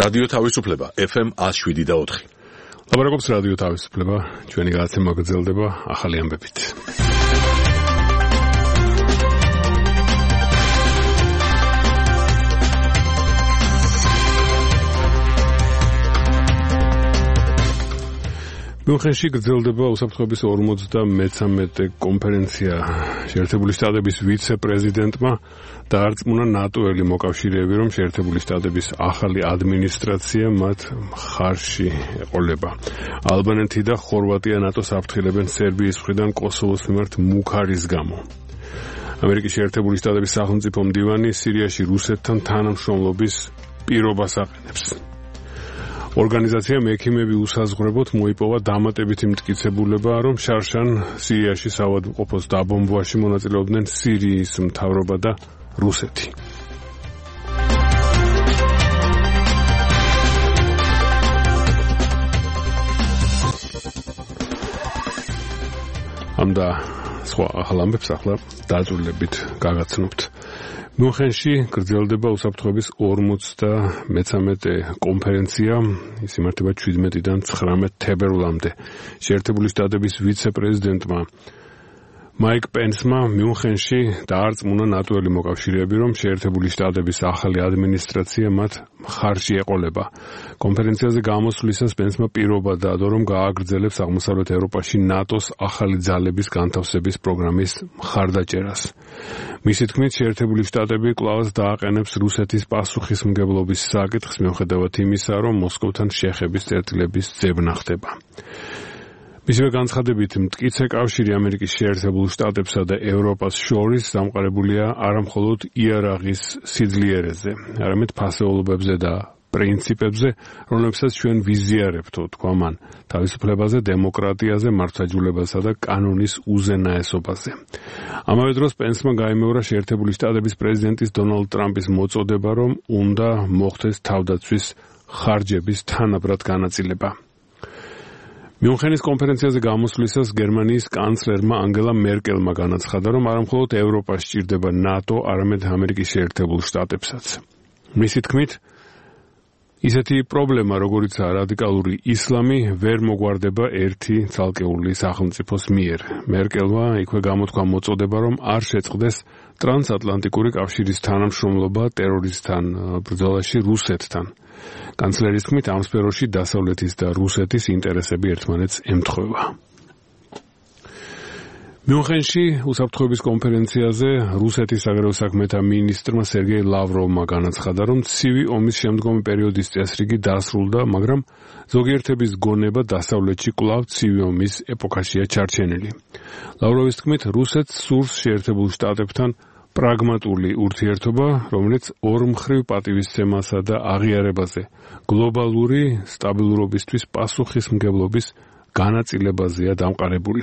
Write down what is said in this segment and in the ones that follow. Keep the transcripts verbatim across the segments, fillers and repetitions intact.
რადიო თავისუფლება ეფ ემ one oh seven და four. ლაპარაკობს რადიო თავისუფლება, ჩვენი გადაცემა გრძელდება ახალი ამბებით. მიუნხენში გრძელდება უსაფრთხოების ორმოცდამეცამეტე კონფერენცია. შეერთებული შტატების ვიცე-პრეზიდენტმა დაარწმუნა ნატოელი მოკავშირეები, რომ შეერთებული შტატების ახალი ადმინისტრაცია მათ მხარში ეყოლება. ალბანეთი და ხორვატია ნატოს აფრთხილებენ სერბიის მხრიდან კოსოვოს მიმართ მუქარის გამო. ამერიკის შეერთებული შტატების სახელმწიფო მდივანი სირიაში რუსეთთან თანამშრომლობის პირობას აყენებს. ორგანიზაციამ ექიმები უსაზღვრებოდ მოიპოვა დამატებითი მტკიცებულება, რომ შარშან სირიაში საავადმყოფოს დაბომბვაში მონაწილეობდნენ სირიის მთავრობა და რუსეთი. ამ და სხვა ახალ ამბებს ახლა დაძულებით გაგაცნობთ. მიუნხენში გრძელდება უსაფრთხოების ორმოცდამეცამეტე კონფერენცია, ის იმართება seventeen-დან nineteen თებერვლამდე. შეერთებული შტატების ვიცე-პრეზიდენტმა მაიკ პენსმა მიუნხენში დაარწმუნა ნატოელი მოკავშირეები, რომ შეერთებული შტატების ახალი ადმინისტრაცია მათ მხარში ეყოლება. კონფერენციაზე გამოსვლისას პენსმა პირობა დადო, რომ გააგრძელებს აღმოსავლეთ ევროპაში ნატოს ახალი ძალების განთავსების პროგრამის მხარდაჭერას. მისი თქმით, შეერთებული შტატები კვლავაც დააყენებს რუსეთის პასუხისმგებლობის საკითხს, მიუხედავად იმისა, რომ მოსკოვთან შეხების წერტილების ძებნა ხდება. მისივე განცხადებით, მტკიცე კავშირი ამერიკის შეერთებულ შტატებსა და ევროპას შორის დამყარებულია არამხოლოდ იარაღის სიძლიერეზე, არამედ ფასეულობებზე და პრინციპებზე, რომლებსაც ჩვენ ვიზიარებთ, თქვა მან, თავისუფლებაზე, დემოკრატიაზე, მართლმსაჯულებასა და კანონის უზენაესობაზე. ამავე დროს პენსმა გაიმეორა შეერთებული შტატების პრეზიდენტის დონალდ ტრამპის მოწოდება, რომ უნდა მოხდეს თავდაცვის ხარჯების თანაბრად განაწილება. მიუნხენის კონფერენციაზე გამოსვლისას გერმანიის კანცლერმა ანგელა მერკელმა განაცხადა, რომ არამხოლოდ ევროპა სჭირდება ნატო, არამედ ამერიკის შეერთებულ შტატებსაც. მისი თქმით, ისეთი პრობლემა, როგორიცაა რადიკალური ისლამი, ვერ მოგვარდება ერთი ცალკეული სახელმწიფოს მიერ. მერკელმა იქვე გამოთქვა მოწოდება, რომ არ შეწყდეს ტრანსატლანტიკური კავშირის თანამშრომლობა ტერორიზმთან ბრძოლაში რუსეთთან. კანცლერის თქმით, ამ სფეროში დასავლეთის და რუსეთის ინტერესები ერთმანეთს ემთხვევა. მიუნხენში უსაფრთხოების კონფერენციაზე რუსეთის საგარეო საქმეთა მინისტრმა სერგეი ლავროვმა განაცხადა, რომ ცივი ომის შემდგომი პერიოდის წესრიგი დასრულდა, მაგრამ ზოგიერთების გონება დასავლეთში კვლავ ცივი ომის ეპოქაშია ჩარჩენილი. ლავროვის თქმით, რუსეთს სურს შეერთებულ შტატებთან პრაგმატული ურთიერთობა, რომელიც ორმხრივ პატივისცემასა და აღიარებაზე, გლობალური სტაბილურობისთვის პასუხისმგებლობის განაწილებაზეა დამყარებული.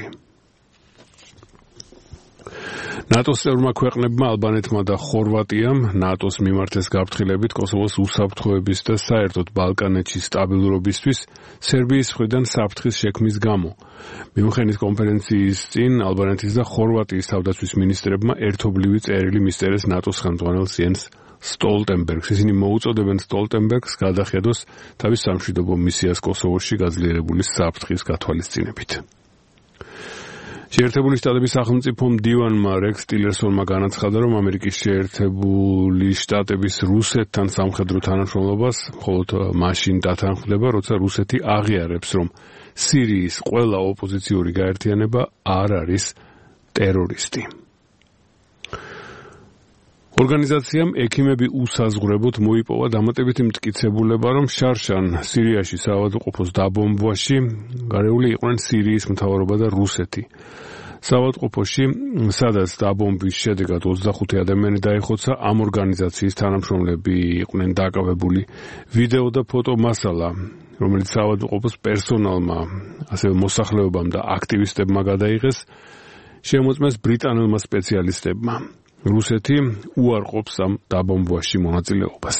ნატოს წევრმა ქვეყნებმა ალბანეთმა და ხორვატიამ ნატოს მიმართეს გაფრთხილებით კოსოვოს უსაფრთხოების და საერთოდ ბალკანეთში სტაბილურობისთვის სერბიის მხრიდან საფრთხის შექმნის გამო. მიუნხენის კონფერენციის წინ ალბანეთის და ხორვატიის თავდაცვის მინისტრებმა ერთობლივი წერილი მისწერეს ნატოს ხელმძღვანელს იენს სტოლტენბერგს. ისინი მოუწოდებენ სტოლტენბერგს გადახედოს თავის სამშვიდობო მისიას კოსოვოში გაძლიერებული საფრთხის გათვალისწინებით. შეერთებული შტატების სახელმწიფო მდივანმა რექს ტილერსონმა განაცხადა, რომ ამერიკის შეერთებული შტატების რუსეთთან სამხედრო თანამშრომლობას მხოლოდ მაშინ დათანხმდება, როცა რუსეთი აღიარებს, რომ სირიის ყველა ოპოზიციური გაერთიანება არ არის ტერორისტი. ორგანიზაციამ ექიმები უსაზღვრებოდ მოიპოვა დამატებითი მტკიცებულება, რომ შარშან სირიაში საავადმყოფოს დაბომბვაში გარეული იყვნენ სირიის მთავრობა და რუსეთი. საავადმყოფოში, სადაც დაბომბვის შედეგად ოცდახუთი ადამიანი დაიხოცა, ამ ორგანიზაციის თანამშრომლები იყვნენ დაკავებული. ვიდეო და ფოტო მასალა, რომელიც საავადმყოფოს პერსონალმა, ასევე მოსახლეობამ და აქტივისტებმა გადაიღეს, შემოწმეს ბრიტანელმა სპეციალისტებმა. რუსეთი უარყოფს ამ დაბომბვაში მონაწილეობას.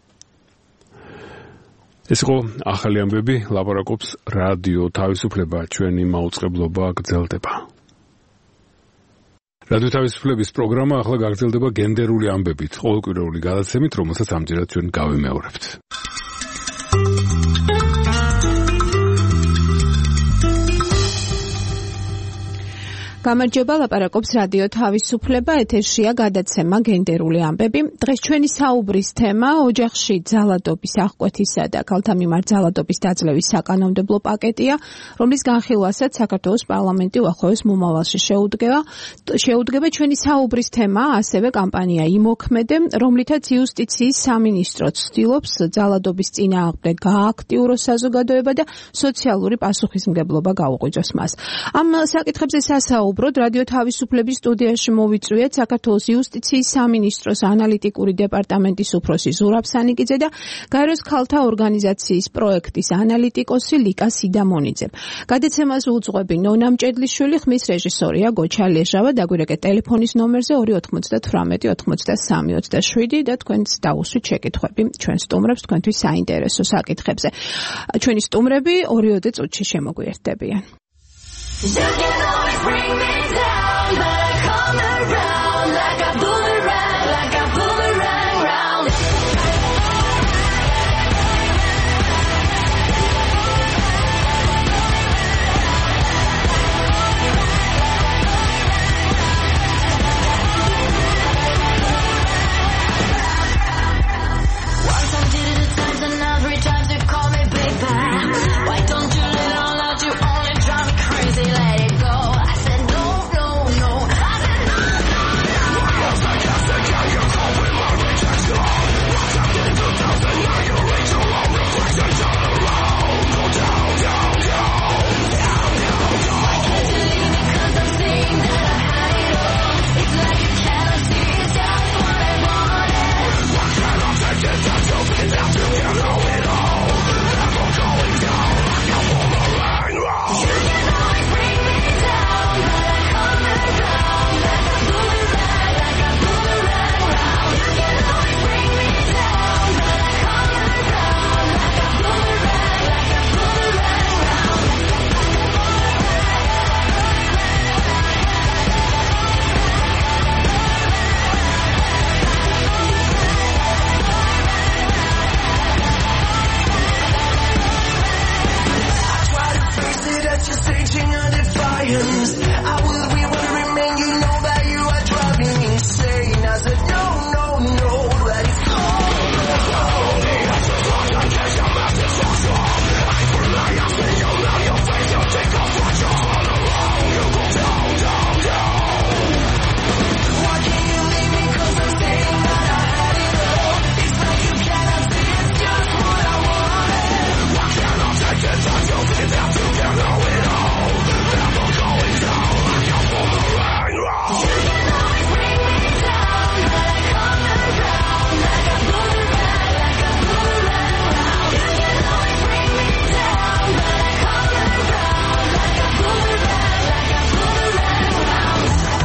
ეს იყო ახალი ამბები, ლაპარაკობს რადიო თავისუფლება, ჩვენი მაუწყებლობა გრძელდება. რადიო თავისუფლების პროგრამა ახლა გაგრძელდება გენდერული ამბებით, ყოველკვირეული გადაცემით, რომელსაც ამჯერად ჩვენ გავიმეორებთ. გამარჯობა, ლაპარაკობს რადიო თავისუფლება, ეთერშია გადაცემა გენდერული ამბები. დღეს ჩვენი საუბრის თემა ოჯახში ძალადობის აღკვეთისა და ქალთა მიმართ ძალადობის დაძლევის საკანონმდებლო პაკეტია, რომლის განხილვასაც საქართველოს პარლამენტი უახლოეს მომავალში შეუდგება. შეუდგება ჩვენი საუბრის თემა, ასევე კამპანია იმოქმედე, რომლითაც იუსტიციის სამინისტროც ცდილობს ძალადობის წინააღმდეგ გააქტიუროს საზოგადოება და სოციალური პასუხისმგებლობა გაუღვიძოს მას. ამ საკითხებზე სასაუბროდ რადიო თავისუფლების სტუდიაში მოვიწვიეთ საქართველოს იუსტიციის სამინისტროს ანალიტიკური დეპარტამენტის უფროსი ზურაბ სანიკიძე და გაეროს ქალთა ორგანიზაციის პროექტის ანალიტიკოსი ლიკა სიდამონიძე. გადაცემას უძღვები ნონა მჭედლიშვილი, ხმის რეჟისორია გოჩა ლეჟავა, დაგვირეკეთ ტელეფონის ნომერზე ორი ოთხმოცდათვრამეტი ოცდაოთხმოცდასამი ოცდაშვიდი და თქვენც დაუსვით შეკითხვები ჩვენ სტუმრებს თქვენთვის საინტერესო საკითხებზე. ჩვენი სტუმრები ორიოდე წუთში შემოგვიერთდებიან. You can always bring me down, but I come around like a boomerang, like a boomerang round. Once I did it a times and now three times you call me baby. Why don't you let it all out? You only drive me crazy. Let it go. I said no, no, no. I said no, no, no. Once I cast the cat, you call with my rejection. Once I get into thousand, now you reach your own reflection. Turn around, go down, down, down, down, down, down. Why can't you leave me? 'Cause I'm seeing that I had it all. It's like you cannot see it's just what I wanted. Why can't I take it down to be down to you know it all? Never going down like a boomerang round. You can always bring me down, but I come around like a boomerang, like a boomerang round. You can always bring me down, but I come around like a boomerang, like a boomerang round. Try to face it as you're staging a defiance. I will be what I remain. You know that you are driving me insane. I said no, no, no, let it go. Why can't you leave me? 'Cause I'm saying that I had it all. It's like you cannot see it's just what I wanted. Why can't I take it down to be down to you know it all? Never going down like a boomerang round. You can always bring me down, but I come around like a boomerang, like a boomerang round. You can always bring me down, but I come around like a boomerang, like a boomerang round.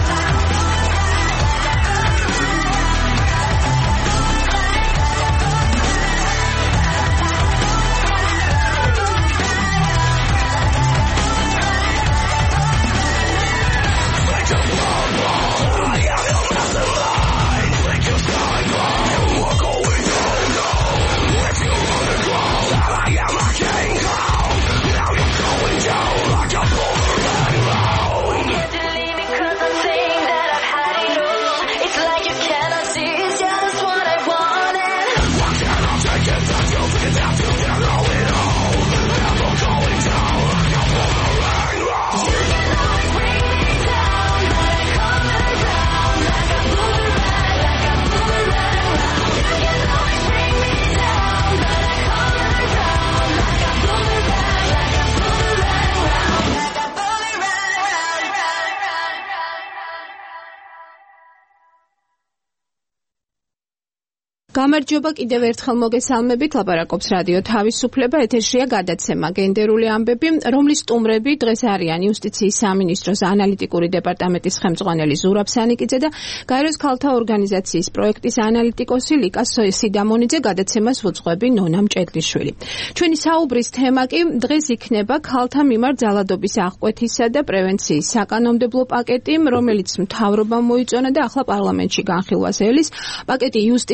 Can't you leave me? 'Cause I'm saying that I've had it all. It's like you cannot see it's just what I wanted. Why can't I take it down to be down to you know it all? Never going down like a boomerang round. You can always bring me down, but I come around like a boomerang, like a boomerang round. You can always bring me down, but I come around like a boomerang, like a boomerang round. Like a boomerang round, round, round, round. გამარჯობა, კიდევ ერთხელ მოგესალმებით, ლაპარაკობს რადიო თავისუფლება, ეთერშია გადაცემა გენდერული ამბები, რომლის სტუმრები დღეს არიან იუსტიციის სამინისტროს ანალიტიკური დეპარტამენტის ხელმძღვანელი ზურაბ სანიკიძე და გაეროს ქალთა ორგანიზაციის პროექტის ანალიტიკოსი ლიკა სიდამონიძე. გადაცემას უძღვები ნონა მჭედლიშვილი. ჩვენი საუბრის თემა კი დღეს იქნება ქალთა მიმართ ძალადობის აღკვეთისა და პრევენციის საკანონმდებლო პაკეტი, რომელიც მთავრობამ მოიწონა და ახლა პარლამენტში განხილვას ელის. პაკეტი იუსტიციის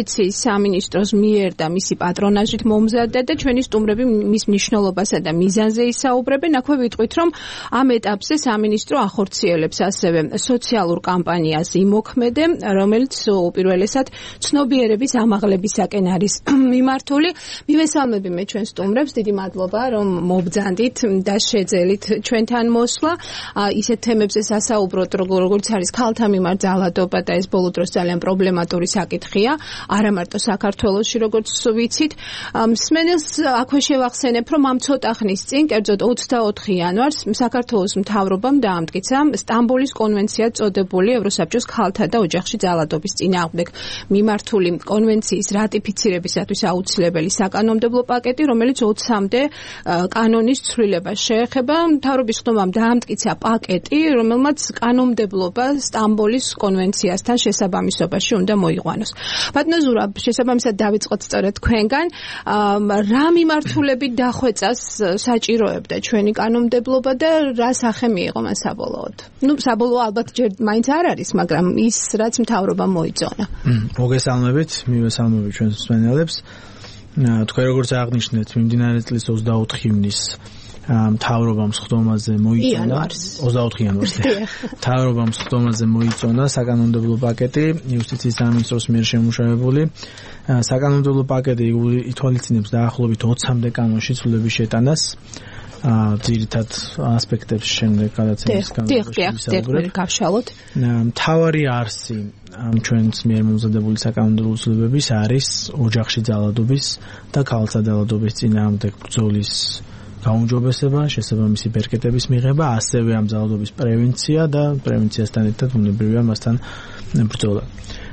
სამინისტროს მიერ და მისი პატრონაჟით მომზადდა და ჩვენი სტუმრები მის მნიშვნელობასა და მიზანზე ისაუბრებენ. აქვე ვიტყვით, რომ ამ ეტაპზე სამინისტრო ახორციელებს ასევე სოციალურ კამპანიას იმოქმედე, რომელიც უპირველესად ცნობიერების ამაღლებისაკენ არის მიმართული. მივესალმები მე ჩვენ სტუმრებს, დიდი მადლობა რომ მობძანდით და შეძელით ჩვენთან მოსვლა. ისეთ თემებზე სასაუბროთ, როგორც არის ქალთა მიმართ ძალადობა და ეს ბოლო დროს ძალიან პრობლემატური საკითხია, არა მარტო საქართველოში, როგორც ვიცით. მსმენელს აქვე შევახსენებ, რომ ამ ცოტა ხნის წინ, კერძოდ ოცდაოთხი იანვარს, საქართველოს მთავრობამ დაამტკიცა სტამბოლის კონვენცია წოდებული ევროსაბჭოს ქალთა და ოჯახში ძალადობის წინააღმდეგ მიმართული კონვენციის რატიფიცირებისათვის აუცილებელი საკანონმდებლო პაკეტი, რომელიც ოცამდე კანონის ცვლილებას შეეხება. მთავრობის ხდომამ დაამტკიცა პაკეტი, რომელმაც კანონმდებლობა სტამბოლის კონვენციასთან შესაბამისობაში უნდა მოიყვანოს. ბატონო ზურაბ, შესაბამისად დავიწყოთ სწორედ თქვენგან, რა მიმართულებით დახვეწას საჭიროებდა ჩვენი კანონმდებლობა და რა სახე მიიღო მას საბოლოოდ? ნუ საბოლოო ალბათ ჯერ მაინც არ არის, მაგრამ ის რაც მთავრობამ მოიწონა. მოგესალმებით, მივესალმები ჩვენს მსმენელებს. თქვენ როგორც აღნიშნეთ, მიმდინარე წლის ოცდაოთხი ივნის მთავრობამ სხდომაზე მოიწონა ოცდაოთხი იანვარს მთავრობამ სხდომაზე მოიწონა საკანონმდებლო პაკეტი იუსტიციის სამინისტროს მიერ შემუშავებული. საკანონმდებლო პაკეტი ითვალისწინებს დაახლოებით ოცამდე კანონში ცვლილების შეტანას. ძირითად ასპექტებს შემდეგ გადაცემის განმავლობაში გავშალოთ. მთავარი არსი ამ ჩვენს მიერ მომზადებული საკანონმდებლო ცვლილებების არის ოჯახში ძალადობის და ქალთა ძალადობის წინააღმდეგ ბრძოლის გაუმჯობესება, შესაბამისი ბერკეტების მიღება, ასევე ამ ძალადობის პრევენცია და პრევენციასთან ერთად ბუნებრივია მასთან ბრძოლა.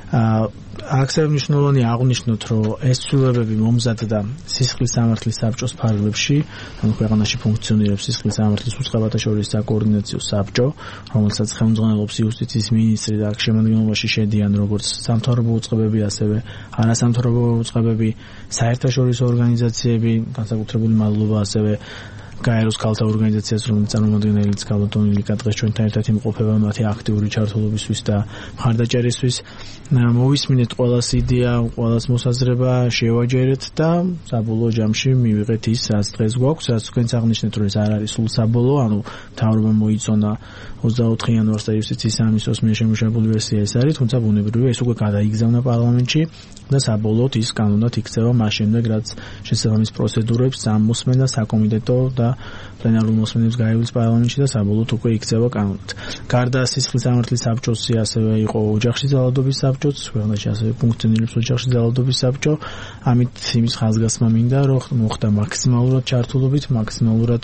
აქცევ მნიშვნელოვანი აღვნიშნოთ, რომ ეს ცვლილებები მომზადდა სისხლის სამართლის საბჭოს ფარგლებში, ანუ ქვეყანაში ფუნქციონირებს სისხლის სამართლის უწყებათა შორის საკოორდინაციო საბჭო, რომელსაც ხელმძღვანელობს იუსტიციის მინისტრი და აქ შემადგენლობაში შედიან როგორც სამთავრობო უწყებები, ასევე არასამთავრობო უწყებები, საერთაშორისო ორგანიზაციები, განსაკუთრებული მადლობა ასევე გაეროს ქალთა ორგანიზაციას, რომელიც წარმომადგენელიც ქალბატონი ლიკა დღეს ჩვენთან ერთად იმყოფება მათი აქტიური ჩართულობისთვის და მხარდაჭერისთვის. მოვისმინეთ ყველას იდეა, ყველას მოსაზრება, შევაჯერეთ და საბოლოო ჯამში მივიღეთ ის, რაც დღეს გვაქვს, რაც თქვენც აღნიშნეთ, რომ ეს არ არის სულ საბოლოო, ანუ მთავრობამ მოიწონა ოცდაოთხი იანვარს და იუსტიციის სამინისტროს მიერ შემუშავებული ვერსია ეს არის, თუმცა ბუნებრივია ეს უკვე გადაიგზავნა პარლამენტში და საბოლოოდ ის კანონად იქცევა მას შემდეგ, რაც შესაბამის პროცედურებს ამოსმენა საკომიტეტო და პლენარულ მოსმენებს გაივლის პარლამენტში და საბოლოოდ უკვე იქცევა კანონად. გარდა სისხლის სამართლის საბჭოსი ასევე იყო ოჯახში ძალადობის საბჭოც, ქვეყანაში ასევე ფუნქციონირებს ოჯახში ძალადობის საბჭო. ამით იმის ხაზგასმა მინდა, რომ მოხდა მაქსიმალურად ჩართულობით, მაქსიმალურად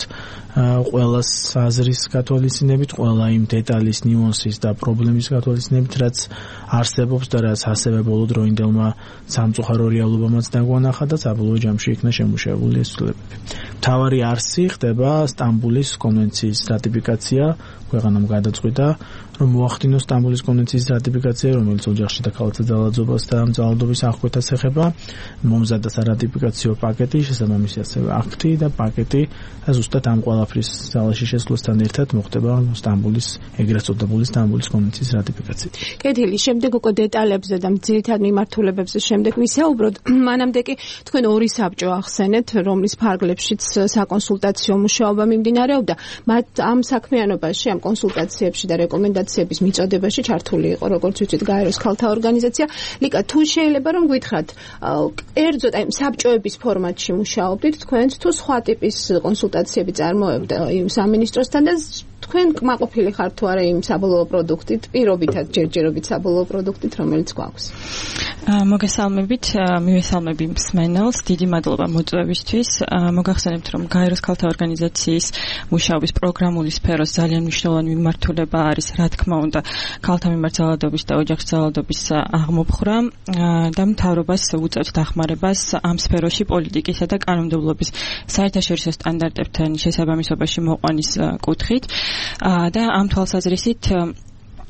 ყველას აზრის გათვალისწინებით, ყველა იმ დეტალის, ნიუანსის და პრობლემის გათვალისწინებით, რაც არსებობს და რაც ასევე ბოლოდროინდელმა სამწუხარო რეალობამაც დაგვანახა და საბოლოო ჯამში იქნა შემუშავებული ეს ცვლილებები. მთავარი არსი ხდება სტამბოლის კონვენციის რატიფიკაცია. ქვეყანამ გადაწყვიტა, რომ მოახდინოს სტამბოლის კონვენციის რატიფიკაცია, რომელიც ოჯახში და ქალთა ძალადობას და ძალადობის აღკვეთას ეხება. მომზადდა სარატიფიკაციო პაკეტი, შესაბამისი ასევე აქტი და პაკეტი, და ზუსტად ამ ყველაფრის ძალაში შესვლასთან ერთად მოხდება სტამბოლის ეგრეთ წოდებული სტამბოლის კონვენციის რატიფიკაცია. კეთილი, შემდეგ უკვე დეტალებზე და ძირითად მიმართულებებზე შემდეგ ვისაუბროთ. მანამდე კი თქვენ ორი საბჭო ახსენეთ, რომლის ფარგლებშიც საკონსულტაციო მუშაობა მიმდინარეობდა. მათ ამ საქმიანობაში, ამ კონსულტაციებში და რეკომენდაციების მიწოდებაში ჩართული იყო, როგორც ვიცით, გაეროს ქალთა ორგანიზაცია. ლიკა, თუ შეიძლება რომ გითხრათ, კერძოდ აი საბჭოების ფორმატში მუშაობდით თქვენ, თუ სხვა ტიპის კონსულტაციები წარმოებდა იმ სამინისტროსთან და თქვენ კმაყოფილი ხართ თუ არა იმ საბოლოო პროდუქტით, პირობითად ჯერჯერობით საბოლოო პროდუქტით, რომელიც გვაქვს? მოგესალმებით, მივესალმები მსმენელს, დიდი მადლობა მოწვევისთვის. მოგახსენებთ, რომ გაეროს ქალთა ორგანიზაციის მუშაობის პროგრამული სფეროს ძალიან მნიშვნელოვანი მიმართულება არის, რა თქმა უნდა, ქალთა მიმართ ძალადობის და ოჯახში ძალადობის აღმოფხვრა და მთავრობას უწევთ დახმარებას ამ სფეროში პოლიტიკისა და კანონმდებლობის საერთაშორისო სტანდარტებთან შესაბამისობაში მოყვანის კუთხით. და ამ თვალსაზრისით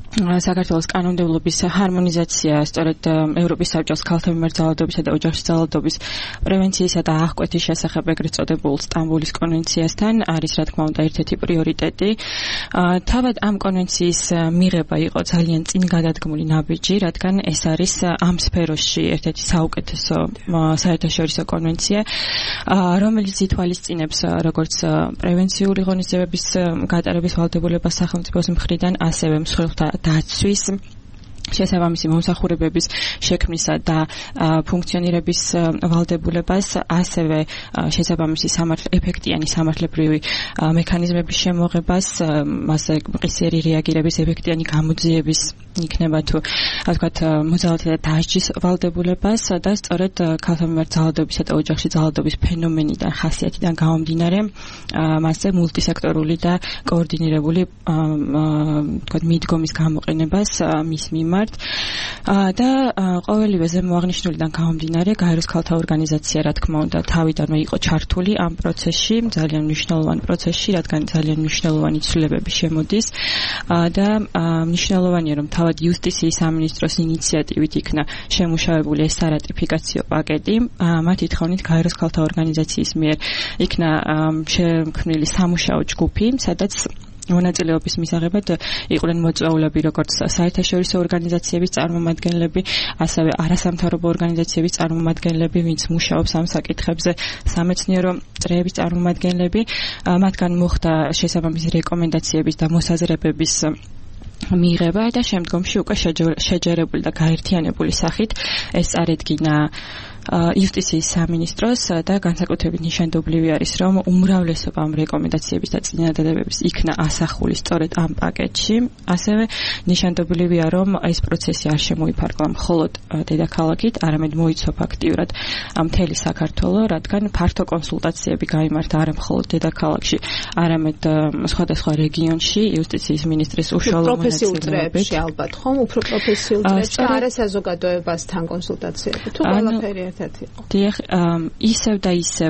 საქართველოს კანონმდებლობის ჰარმონიზაცია, სწორედ ევროპის საბჭოს ქალთა მიმართ ძალადობისა და ოჯახში ძალადობის პრევენციისა და აღკვეთის შესახებ ეგრეთ წოდებულ სტამბოლის კონვენციასთან არის, რა თქმა უნდა, ერთ-ერთი პრიორიტეტი. თავად ამ კონვენციის მიღება იყო ძალიან წინგადადგმული ნაბიჯი, რადგან ეს არის ამ სფეროში ერთ-ერთი საუკეთესო საერთაშორისო კონვენცია, რომელიც ითვალისწინებს როგორც პრევენციული ღონისძიებების გატარების ვალდებულებას სახელმწიფოს მხრიდან, ასევე მსხვილთა დაცვის შესაბამისი მომსახურებების შექმნისა და ფუნქციონირების ვალდებულებას, ასევე შესაბამისი ეფექტიანი სამართლებრივი მექანიზმების შემოღებას, მასზე მყისიერი რეაგირების ეფექტიანი გამოძიების იქნება თუ ასე ვთქვათ მოძალათა და დასჯის ვალდებულებას და სწორედ ქალთა მიმართ ძალადობისა და ოჯახში ძალადობის ფენომენიდან, ხასიათიდან გამომდინარე, მასზე მულტისექტორული და კოორდინირებული ვთქვათ მიდგომის გამოყენებას მის მიმართ და ყოველივე ზემოაღნიშნულიდან გამომდინარე, გაეროს ქალთა ორგანიზაცია, რა თქმა უნდა, თავიდანვე იყო ჩართული ამ პროცესში, ძალიან მნიშვნელოვან პროცესში, რადგან ძალიან მნიშვნელოვანი ცვლილებები შემოდის და მნიშვნელოვანია, რომ თავად იუსტიციის სამინისტროს ინიციატივით იქნა შემუშავებული ეს სარატიფიკაციო პაკეტი. მათი თხოვნით გაეროს ქალთა ორგანიზაციის მიერ იქნა შექმნილი სამუშაო ჯგუფი, სადაც მონაწილეობის მისაღებად იყვნენ მოწვეულები, როგორც საერთაშორისო ორგანიზაციების წარმომადგენლები, ასევე არასამთავრობო ორგანიზაციების წარმომადგენლები, ვინც მუშაობს ამ საკითხებზე, სამეცნიერო წრეების წარმომადგენლები. მათგან მოხდა შესაბამისი რეკომენდაციების და მოსაზრებების მიიღება და შემდგომში უკვე შეჯერებული და გაერთიანებული სახით ეს წარედგინა იუსტიციის სამინისტროს და განსაკუთრებით ნიშანდობლივი არის, რომ უმრავლესობა ამ რეკომენდაციების და წინადადებების იქნა ასახული სწორედ ამ პაკეტში. ასევე ნიშანდობლივია, რომ ეს პროცესი არ შემოიფარგლა მხოლოდ დედაქალაქით, არამედ მოიცვა აქტიურად მთელი საქართველო, რადგან ფართო კონსულტაციები გაიმართა არა მხოლოდ დედაქალაქში, არამედ სხვადასხვა რეგიონში იუსტიციის ministris უშუალო მონაწილეობით. ალბათ ხომ უფრო პროფესიულ წრეებში და არა საზოგადოებასთან კონსულტაციები. თუ ყველაფერი დიახ, ისევ და ისევ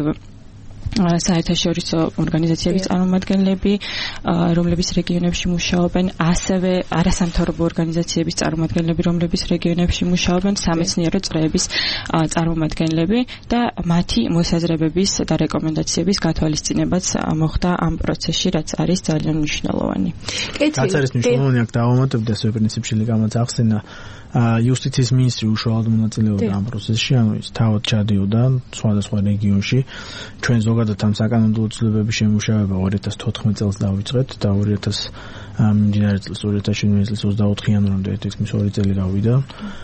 საერთაშორისო ორგანიზაციების წარმომადგენლები, რომლებიც რეგიონებში მუშაობენ, ასევე არასამთავრობო ორგანიზაციების წარმომადგენლები, რომლებიც რეგიონებში მუშაობენ, სამეცნიერო წრეების წარმომადგენლები და მათი მოსაზრებების და რეკომენდაციების გათვალისწინებაც მოხდა ამ პროცესში, რაც არის ძალიან მნიშვნელოვანი. რაც არის მნიშვნელოვანი, აქ დავამატებთ ეს პრინციპში ლიგამაც ახსენა იუსტიციის მინისტრი უშუალოდ მონაწილეობდა ამ პროცესში, ანუ ის თავად ჩადიოდა სხვადასხვა რეგიონში. ჩვენ ზოგადად ამ საკანონმდებლო ცვლილებების შემუშავება ორი ათას თოთხმეტ წელს დავიწყეთ და ორი ათას მიმდინარე წელს ორი ათას შვიდმეტ წლის ოცდაოთხი იანვრამდე ერთ-ერთი ორი წელი გავიდა.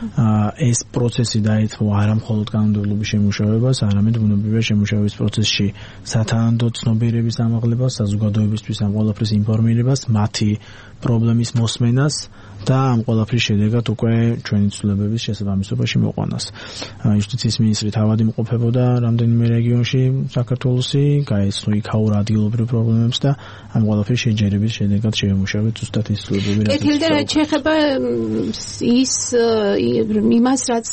ეს პროცესი დაეთმო არა მხოლოდ კანონმდებლობის შემუშავებას, არამედ ბუნებრივია შემუშავების პროცესში სათანადო ცნობიერების ამაღლებას, საზოგადოებისთვის ამ ყველაფრის ინფორმირებას, მათი პრობლემის მოსმენას და ამ ყველაფრის შედეგად უკვე ჩვენი ცვლილებების შესაბამისობაში მოყვანას. იუსტიციის მინისტრი თავად იმყოფებოდა რამდენიმე რეგიონში საქართველოსი, გაეცნო იქაურ ადგილობრივ პრობლემებს და ამ ყველაფრის შეჯერების შედეგად შეემუშავეთ ზუსტად ის ცვლილებები, რაც ეთილდა რაც შეეხება ის იმას, რაც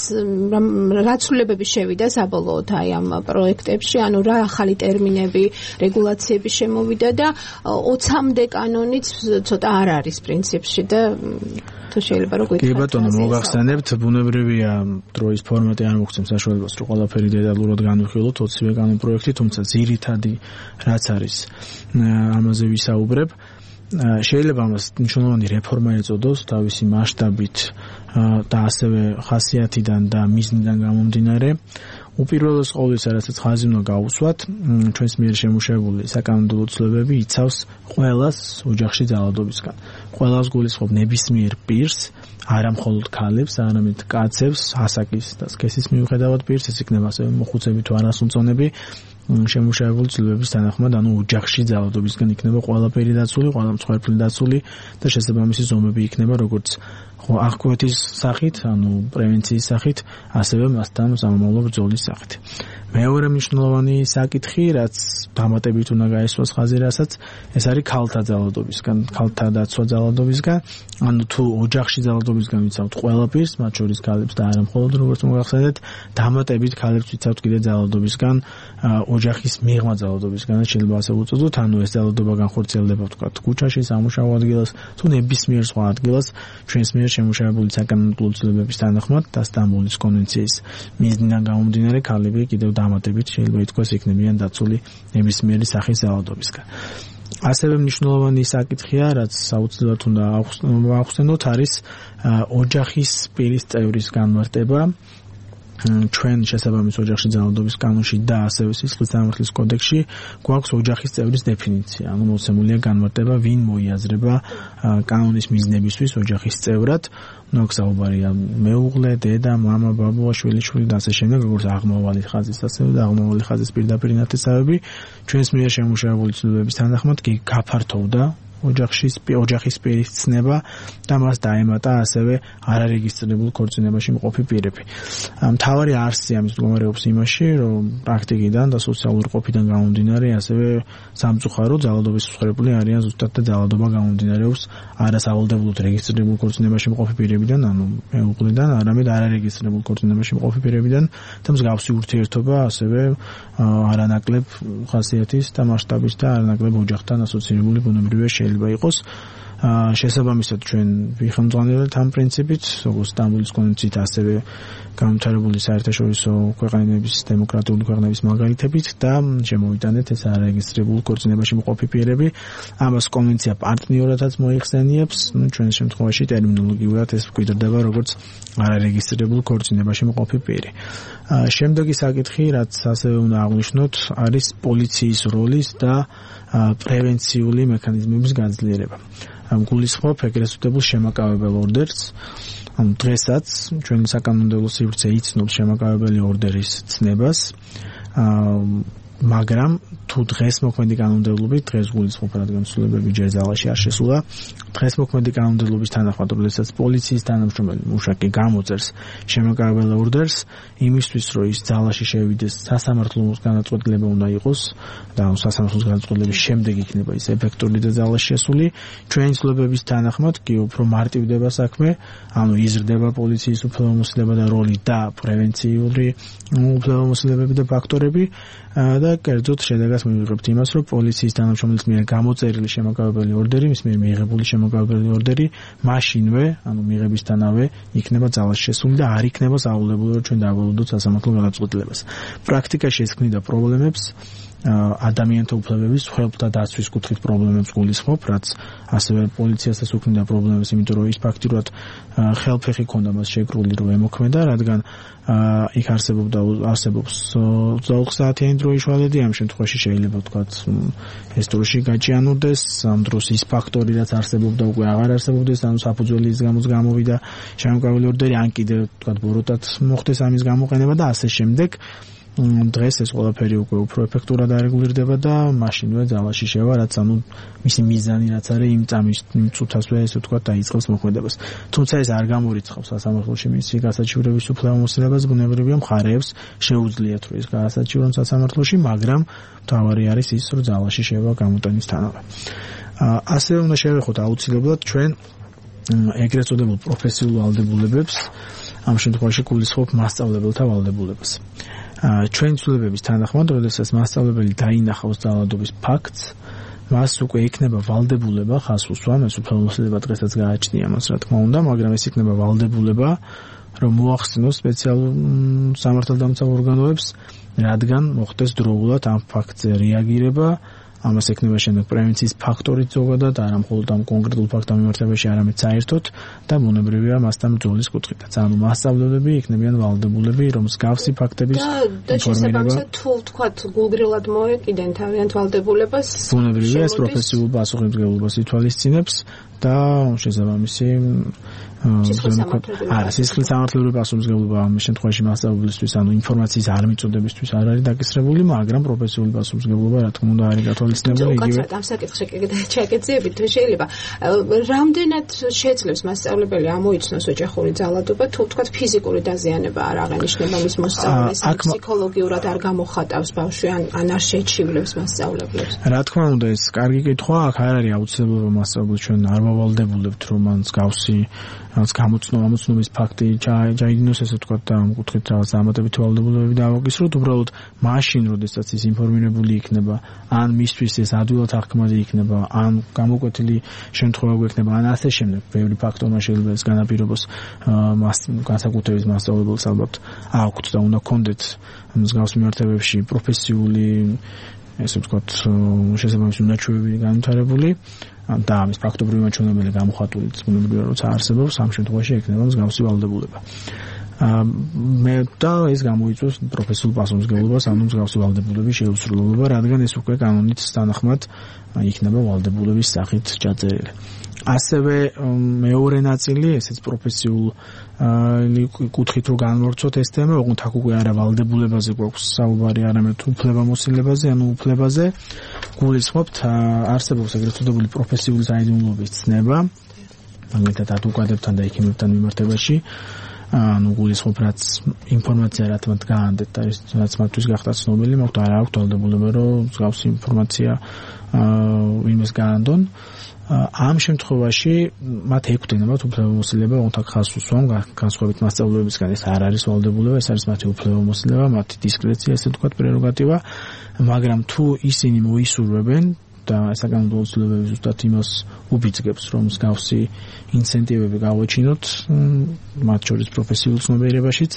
რაც ცვლილებები შევიდა საბოლოოდ აი ამ პროექტებში, ანუ რა ახალი ტერმინები, რეგულაციები შემოვიდა და ოცამდე კანონიც ცოტა არ არის პრინციპში და თუ შეიძლება რო გითხრათ. კი ბატონო, მოგახსენებთ, ბუნებრივია დროის ფორმატი არ მოგცემს საშუალებას, რომ ყველაფერი დეტალურად განვიხილოთ ოცივე კანონპროექტი, თუმცა ძირითადი რაც არის ამაზე ვისაუბრებ. შეიძლება ამას მნიშვნელოვანი რეფორმა ეწოდოს თავისი მასშტაბით და ასევე ხასიათიდან და მიზნიდან გამომდინარე. უპირველეს ყოვლისა, რასაც ხაზი უნდა გაუსვათ, ჩვენს მიერ შემუშავებული საკანონმდებლო ცვლილებები იცავს ყველას ოჯახში ძალადობისგან. ყველას გულისხმობ ნებისმიერ პირს, არა მხოლოდ ქალებს, არამედ კაცებს, ასაკის და სქესის მიუხედავად პირს, ეს იქნება ასევე მოხუცები თუ არასრულწლოვნები, შემუშავებული ცვლილებების თანახმად, ანუ ოჯახში ძალადობისგან იქნება ყველაფერი დაცული, ყველა მსხვერპლი დაცული და შესაბამისი ზომები იქნება როგორც აღკვეთის სახით, ანუ პრევენციის სახით, ასევე მასთან სამომავლო ბრძოლის სახით. მეორე მნიშვნელოვანი საკითხი, რაც დამატებით უნდა გაესვას ხაზი, რასაც ეს არის ქალთა ძალადობისგან, ქალთა დაცვა ძალადობისგან, ანუ თუ ოჯახში ძალადობისგან ვიცავთ ყველა პირს, მათ შორის ქალებს და არა მხოლოდ როგორც მოგახსენეთ, დამატებით ქალებს ვიცავთ კიდე ძალადობისგან ოჯახის მიღმა ძალადობისგან შეიძლება ასე უწოდოთ, ანუ ეს ძალადობა განხორციელდება ვთქვათ ქუჩაში, სამუშაო ადგილას, თუ ნებისმიერ სხვა ადგილას ჩვენს მიერ შემუშავებული საკანონმდებლო ცვლილებების თანახმად და სტამბოლის კონვენციის მიზნიდან გამომდინარე ქალები კიდევ დამატებით შეიძლება ითქვას იქნებიან დაცული ნებისმიერი სახის ძალადობისგან. ასევე მნიშვნელოვანი საკითხია, რაც საოცრად უნდა ახსენოთ, არის ოჯახის პირის წევრის განმარტება ჩვენ შესაბამის ოჯახში ძალადობის კანონში და ასევე სისხლის სამართლის კოდექსში გვაქვს ოჯახის წევრის დეფინიცია. ანუ მოცემულია განმარტება, ვინ მოიაზრება კანონის მიზნებისთვის ოჯახის წევრად. ნუ აქ საუბარია მეუღლე, დედა, მამა, ბაბუა, შვილიშვილი და ასე შემდეგ, როგორც აღმავალი ხაზის ასევე და აღმავალი ხაზის პირდაპირ ნათესავები. ჩვენს მიერ შემუშავებული ცვლილებების თანახმად კი გაფართოვდა ოჯახის ოჯახის პირის ცნება და მას დაემატა ასევე არარეგისტრირებულ ქორწინებაში მყოფი პირები. მთავარი არსი ამის მდგომარეობს იმაში, რომ პრაქტიკიდან და სოციალური ყოფიდან გამომდინარე ასევე სამწუხაროდ ძალადობის მსხვერპლი არიან ზუსტად და ძალადობა გამომდინარეობს არასავალდებულოდ რეგისტრირებულ ქორწინებაში მყოფი პირებიდან, ანუ მეუღლიდან, არამედ არარეგისტრირებულ ქორწინებაში მყოფი პირებიდან და მსგავსი ურთიერთობა ასევე არანაკლებ ხასიათის და მასშტაბის და არანაკლებ ოჯახთან ასოცირებული ბუნებრივია შეიძლება იყოს. შესაბამისად ჩვენ ვიხელმძღვანელობთ ამ პრინციპით, როგორც სტამბოლის კონვენციით, ასევე განვითარებული საერთაშორისო ქვეყნების დემოკრატიული ქვეყნების მაგალითებით და შემოვიტანეთ ეს არარეგისტრირებულ ქორწინებაში მყოფი პირები. ამას კონვენცია პარტნიორადაც მოიხსენიებს, ну ჩვენს შემთხვევაში ტერმინოლოგიურად ეს გვიდრდება როგორც არარეგისტრირებულ ქორწინებაში მყოფი პირი. შემდეგი საკითხი, რაც ასევე უნდა აღვნიშნოთ, არის პოლიციის როლის და პრევენციული მექანიზმების გაძლიერება. გულისხმობ ეგრეთ წოდებულ შემაკავებელ ორდერს. ანუ დღესაც ჩვენი საკანონმდებლო სივრცე იცნობს შემაკავებელი ორდერის ცნებას, მაგრამ თუ დღეს მოქმედი კანონმდებლობით, დღეს გულისხმობ, რადგან ცვლილებები ჯერ ძალაში არ შესულა, დღეს მოქმედი კანონმდებლობის თანახმად, როდესაც პოლიციის თანამშრომელი მუშაკი გამოწერს შემაკავებელ ორდერს, იმისთვის რომ ის ძალაში შევიდეს, სასამართლოს განაწყვეტილება უნდა იყოს და სასამართლოს განაწყვეტილების შემდეგ იქნება ის ეფექტური და ძალაში შესული. ჩვენი ცვლილებების თანახმად კი უფრო მარტივდება საქმე, ანუ იზრდება პოლიციის უფლებამოსილება და როლი და პრევენციული უფლებამოსილებები და ფაქტორები და კერძოდ შედეგად მივიღებთ იმას, რომ პოლიციის თანამშრომლის მიერ გამოწერილი შემაკავებელი ორდერი, მის მიერ მიიღებული შემაკავებელი ორდერი მაშინვე, ანუ მიღებისთანავე იქნება ძალაში შესული და არ იქნება საუბრობლო, რომ ჩვენ დავველოდოთ სასამართლო გადაწყვეტილებას. პრაქტიკაში ეს ქმნიდა პრობლემებს, ადამიანთა უფლებების, ხელთა დაცვის კუთხით პრობლემებს გულისხმობ, რაც ასევე პოლიციასაც უქმნიდა პრობლემებს, იმიტომ რომ ის ფაქტიურად ხელფეხი ქონდა მას შეკრული რომ ემოქმედა, რადგან იქ არსებობდა არსებობს ოცდაოთხ საათიანი დროის შვალედი, ამ შემთხვევაში შეიძლება ვთქვათ ეს დროში გაჭიანურდეს, ამ დროს ის ფაქტორი რაც არსებობდა უკვე აღარ არსებობდეს, ანუ საფუძველი ის გამოც გამოვიდა შემაკავებელი ორდერი, ან კიდევ ვთქვათ ბოროტად მოხდეს ამის გამოყენება და ასე შემდეგ. დღეს ეს ყველაფერი უკვე უფრო ეფექტურად არეგულირდება და მაშინვე ძალაში შევა, რაც ანუ მისი მიზანი რაც არის იმ წამის წუთასვე ესე ვთქვათ დაიწყებს მოქმედებას. თუმცა ეს არ გამორიცხავს სასამართლოში მისი გასაჩივრების უფლებამოსილებას, ბუნებრივია მხარეებს შეუძლიათ რომ ის გაასაჩივრონ სასამართლოში, მაგრამ მთავარი არის ის რომ ძალაში შევა გამოტანისთანავე. ასევე უნდა შევეხოთ აუცილებლად ჩვენ ეგრეთ წოდებულ პროფესიულ ვალდებულებებს, ამ შემთხვევაში გულისხმობ მასწავლებელთა ვალდებულებას. ჩვენ ცვლილებების თანახმად, როდესაც მასწავლებელი დაინახავს ძალადობის ფაქტს, მას უკვე იქნება ვალდებულება ხაზს უსვამ, ეს უფლებამოსილება დღესაც გააჩნია მას, რა თქმა უნდა, მაგრამ ეს იქნება ვალდებულება, რომ მოახსნოს სპეციალურ სამართალდამცავ ორგანოებს, რადგან მოხდეს დროულად ამ ფაქტზე რეაგირება, ამას ექნება შემდეგ პრევენციის ფაქტორით ზოგადად, არა მხოლოდ ამ კონკრეტულ ფაქტთან მიმართებაში, არამედ საერთოდ და ბუნებრივია მასთან ბრძოლის კუთხითაც. ანუ მასწავლებლები იქნებიან ვალდებულები, რომ მსგავსი ფაქტების ინფორმირება თუ ვთქვათ გულგრილად მოეკიდენ თავიანთ ვალდებულებას, ბუნებრივია ეს პროფესიულ პასუხისმგებლობას ითვალისწინებს და შესაბამისი არა, სისხლის სამართლებრივი პასუხისმგებლობა ამ შემთხვევაში მასწავლებლისთვის, ანუ ინფორმაციის არ მიწოდებისთვის არ არის დაკისრებული, მაგრამ პროფესიული პასუხისმგებლობა რა თქმა უნდა არის გათვალისწინებული იგივე. ამ საკითხში ჩაგეძიებით, თუ შეიძლება, რამდენად შეძლებს მასწავლებელი ამოიცნოს ოჯახური ძალადობა, თუ ვთქვათ ფიზიკური დაზიანება არ აღენიშნება მის მოსწავლეს, ფსიქოლოგიურად არ გამოხატავს ბავშვი ან ან არ შეჩივლებს მასწავლებლებს. რა თქმა უნდა, ეს კარგი კითხვა, აქ არ არის აუცილებლობა მასწავლებლს ჩვენ არ გამავალდებულებთ რომ მან მსგავსი რაღაც გამოცნობის ფაქტი ჩაიდინოს ესე ვთქვათ და ამ კუთხით რაღაც დამატებითი ვალდებულებები დავაკისროთ უბრალოდ მაშინ როდესაც ის ინფორმირებული იქნება ან მისთვის ეს ადვილად აღქმადი იქნება ან გამოკვეთილი შემთხვევა გვექნება ან ასე შემდეგ ბევრი ფაქტორმა შეიძლება ეს განაპირობოს მას განსაკუთრებით მასწავლებელს ალბათ აქვთ და უნდა გქონდეთ მსგავს მიმართებებში პროფესიული ესე ვთქვათ შესაბამისი უნარჩვევები განვითარებული და ამის ფაქტობრივი მაჩვენებელი გამოხატულიც ბუნებრივია როცა არსებობს ამ შემთხვევაში ექნება მსგავსი ვალდებულება მე და ეს გამოიწვევს პროფესიულ პასუხისმგებლობას ანუ მსგავსი ვალდებულების შეუსრულებლობა რადგან ეს უკვე კანონით თანახმად იქნება ვალდებულების სახით ჩაწერილი ასევე მეორე ნაწილი ესეც პროფესიულ კუთხით რო განმორჩოთ ეს თემა ოღონდ აქ უკვე არა ვალდებულებაზე გვაქვს საუბარი არამედ უფლებამოსილებაზე ანუ უფლებაზე გულისხმობთ არსებობს ეგრეთ წოდებული პროფესიული საიდუმლოების ცნება მაგალითად ადვოკატებთან და ექიმებთან მიმართებაში ანუ გულისხმობ რაც ინფორმაცია რა თქმა უნდა გაანდეთ და ის რაც მათთვის გახდა ცნობილი მოხდა არა აქვს ვალდებულება რომ მსგავსი ინფორმაცია ვინმეს გაანდონ ამ შემთხვევაში მათ ექვთენებათ უფლებამოსილება ოღონდ ხაზს უსვამ განსხვავებით მასწავლებლებისგან ეს არ არის ვალდებულება ეს არის მათი უფლებამოსილება მათი დისკრეცია ესე ვთქვათ პრეროგატივა მაგრამ თუ ისინი მოისურვებენ და საკანონმდებლო ცვლილებები ზუსტად იმას უბიძგებს რომ მსგავსი ინცენტივები გავაჩინოთ მათ შორის პროფესიულ ცნობიერებაშიც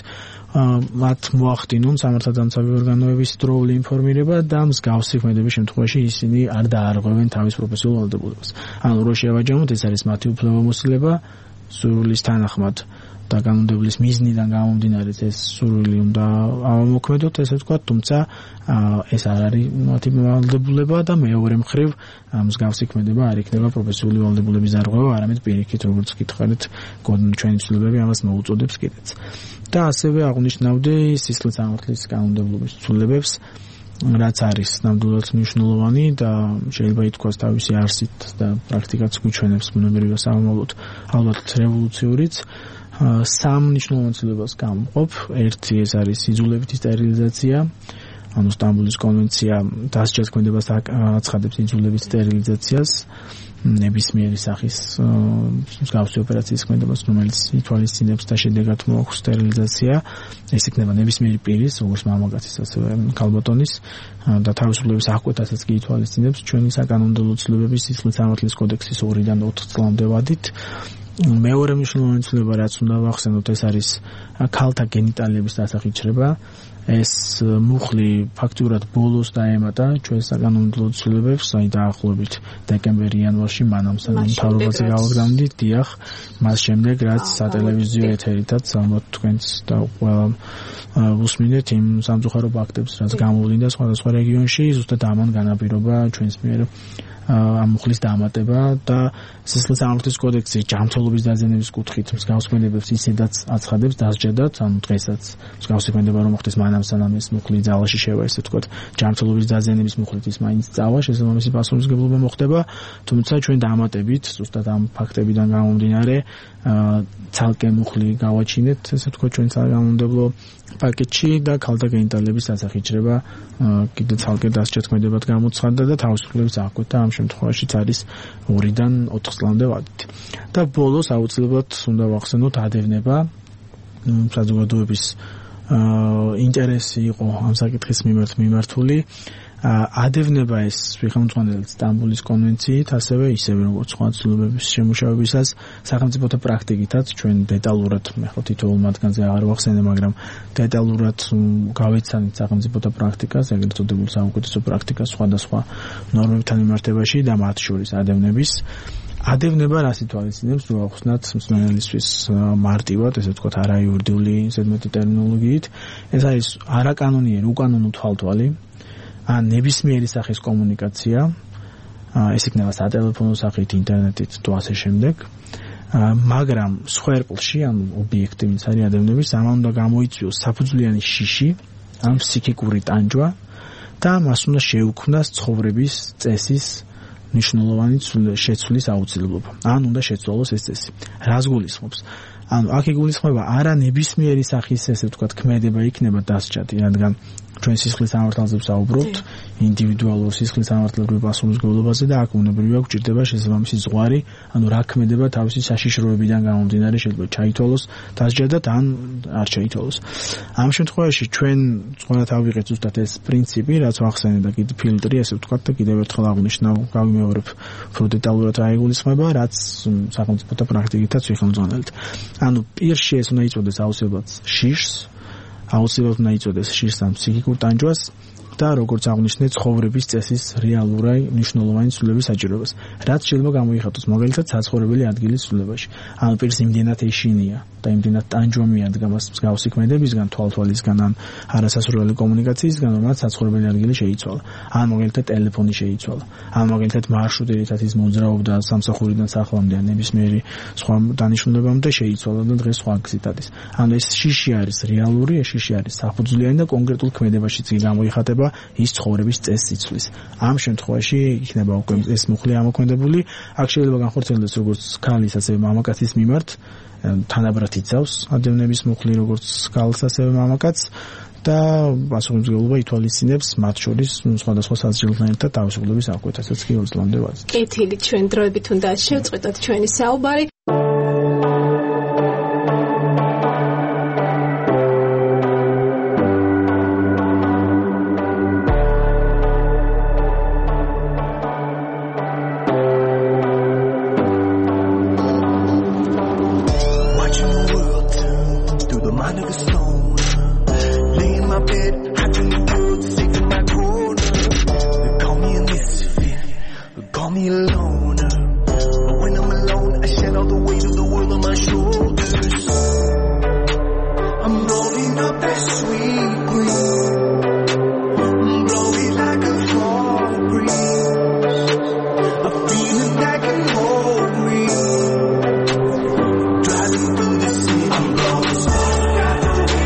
მათ მოახდინონ სამართალდამცავი ორგანოების დროული ინფორმირება და მსგავსი ქმედების შემთხვევაში ისინი არ დაარღვევენ თავის პროფესიულ ვალდებულებას. ანუ რო შევაჯამოთ ეს არის მათი უფლებამოსილება სურვილის თანახმად და კანონმდებლობის მიზნიდან გამომდინარე ეს სურვილი უნდა ამოქმედოთ ესე ვთქვათ თუმცა ეს არ არის მათი ვალდებულება და მეორე მხრივ მსგავსი ქმედება არ იქნება პროფესიული ვალდებულების დარღვევა არამედ პირიქით როგორც გითხარით ჩვენი ცვლილებები ამას მოუწოდებს კიდეც და ასევე აღნიშნავდი სისხლის სამართლის კანონმდებლობის ცვლილებებს რაც არის ნამდვილად მნიშვნელოვანი და შეიძლება ითქვას თავისი არსით და პრაქტიკაც გვიჩვენებს ბუნებრივია სამომავლოდ ალბათ რევოლუციურიც სამ მნიშვნელოვან ცვლილებას გამყოფ. ერთი ეს არის იძულებითი სტერილიზაცია. ანუ სტამბოლის კონვენცია დასჯად ქმედებას აცხადებს იძულების სტერილიზაციას ნებისმიერი სახის მსგავსი ოპერაციის ქმედებას, რომელიც ითვალისწინებს და შედეგად მოაქვს სტერილიზაცია. ეს იქნება ნებისმიერი პირის, როგორც მამაკაცის, ასევე ქალბატონის და თავისუფლების აღკვეთასაც კი ითვალისწინებს ჩვენი საკანონმდებლო ცვლილებების სისხლის სამართლის კოდექსის ორიდან ოთხ წლამდე ვადით. მეორე მნიშვნელოვანი ცვლილება რაც უნდა ვახსენოთ ეს არის ქალთა გენიტალიების დასახიჩრება ეს მუხლი ფაქტურად ბოლოს დაემატა ჩვენს საკანონმდებლო ცვლილებებს აი დაახლოებით დეკემბერ-იანვარში მანამ მთავრობაზე გავაგზავნით დიახ მას შემდეგ რაც სატელევიზიო ეთერითაც ალბათ თქვენც და ყველა უსმინეთ იმ სამწუხარო ფაქტებს რაც გამოვლინდა სხვადასხვა რეგიონში ზუსტად ამან განაპირობა ჩვენს მიერ ამ მუხლის დამატება და სისხლის სამართლის კოდექსი ჯანმრთელობის დაზიანების კუთხით მსგავს ქმედებებს ისედაც აცხადებს დასჯადად, ანუ დღესაც მსგავსი ქმედება რომ მოხდეს მანამ სანამ ეს მუხლი ძალაში შევა, ესე ვთქვათ, ჯანმრთელობის დაზიანების მუხლით ის მაინც წავა, შესაბამისი პასუხისმგებლობა მოხდება, თუმცა ჩვენ დამატებით, ზუსტად ამ ფაქტებიდან გამომდინარე, ცალკე მუხლი გავაჩინეთ, ესე ვთქვათ, ჩვენ საკანონმდებლო პაკეტში და ქალთა გენიტალიების დასახიჩრება კიდე ცალკე დასჯად ქმედებად გამოცხადდა და თავისუფლების აღკვეთა ამ შემთხვევაშიც არის ორიდან ოთხ წლამდე ვადით. და ბოლოს აუცილებლად უნდა ვახსენოთ ადევნება საზოგადოების ინტერესი იყო ამ საკითხის მიმართ მიმართული ადევნება ეს სახელმწიფო სტამბოლის კონვენციით ასევე ისევე როგორც სხვა ცვლილებების შემუშავებისას სახელმწიფოთა პრაქტიკითაც ჩვენ დეტალურად მე ხო თითოეულ მათგანზე აღარ ვახსენე მაგრამ დეტალურად გავეცანით სახელმწიფოთა პრაქტიკას ეგრეთ წოდებულ საუკეთესო პრაქტიკას სხვადასხვა ნორმებთან მიმართებაში და მათ შორის ადევნების ადევნება რას ითვალისწინებს რო ახსნათ მსმენელისთვის მარტივად ესე ვთქვათ არაიურიდიული ზედმეტი ტერმინოლოგიით ეს არის არაკანონიერი უკანონო თვალთვალი ან ნებისმიერი სახის კომუნიკაცია ეს იქნება სატელეფონო სახით ინტერნეტით თუ ასე შემდეგ მაგრამ სხვა ერყლში ანუ ობიექტი ვინც არის ადევნების ამან უნდა გამოიწვიოს საფუძვლიანი შიში ან ფსიქიკური ტანჯვა და მას უნდა შეუქმნას ცხოვრების წესის მნიშვნელოვანი შეცვლის აუცილებლობა. ან უნდა შეცვალოს ეს წესი. რას გულისხმობს? ანუ აქ იგულისხმება არა ნებისმიერი სახის ესე ვთქვათ ქმედება იქნება დასჭადი, რადგან ჩვენ სისხლის სამართალზე ვსაუბრობთ, ინდივიდუალურ სისხლის სამართლებრივ პასუხისმგებლობაზე და აქ უნებრივია გვჭირდება შესაბამისი ზღვარი, ანუ რა ქმედება თავისი საშიშროებიდან გამომდინარე შეიძლება ჩაითვალოს დასჯადად ან არ ჩაითვალოს. ამ შემთხვევაში ჩვენ სწორად ავიღეთ ზუსტად ეს პრინციპი, რაც ვახსენე და კიდე ფილტრი, ასე ვთქვათ და კიდევ ერთხელ აღნიშნავ, გავიმეორებ უფრო დეტალურად რა იგულისხმება, რაც სახელმწიფოთა პრაქტიკითაც ვიხელმძღვანელთ. ანუ პირში ეს უნდა იწოდეს აუცილებლად შიშს, აუცილებლად უნდა იწოდეს შიშს ან ფსიქიკურ ტანჯვას და როგორც აღნიშნე ცხოვრების წესის რეალური მნიშვნელოვანი ცვლილების საჭიროებას. რაც შეიძლება გამოიხატოს მაგალითად საცხოვრებელი ადგილის ცვლილებაში. ანუ პირს იმდენად ეშინია და იმდენად ტანჯვა მიადგა მას მსგავსი ქმედებისგან, თვალთვალისგან ან არასასურველი კომუნიკაციისგან, რომ საცხოვრებელი ადგილი შეიცვალა. ან მაგალითად ტელეფონი შეიცვალა. ან მაგალითად მარშრუტი, რითაც ის მოძრაობდა სამსახურიდან სახლამდე ან ნებისმიერი სხვა დანიშნულებამდე შეიცვალა და დღეს სხვა გზით არის. ანუ ეს შიში არის რეალური, ეს შიში არის საფუძვლიანი და კონკრეტულ ქმედებაშიც გამოიხატება ის ცხოვრების წესს იცვლის. ამ შემთხვევაში იქნება უკვე ეს მუხლი ამოქმედებული, აქ შეიძლება განხორციელდეს როგორც ქალის, ასევე მამაკაცის მიმართ, თანაბრად იცავს ადევნების მუხლი როგორც ქალს, ასევე მამაკაცს და პასუხისმგებლობა ითვალისწინებს მათ შორის სხვადასხვა სასჯელთან ერთად თავისუფლების აღკვეთასაც კი ორ წლამდე ვაძლევთ. კეთილი, ჩვენ დროებით უნდა შევწყვეტოთ ჩვენი საუბარი. Got the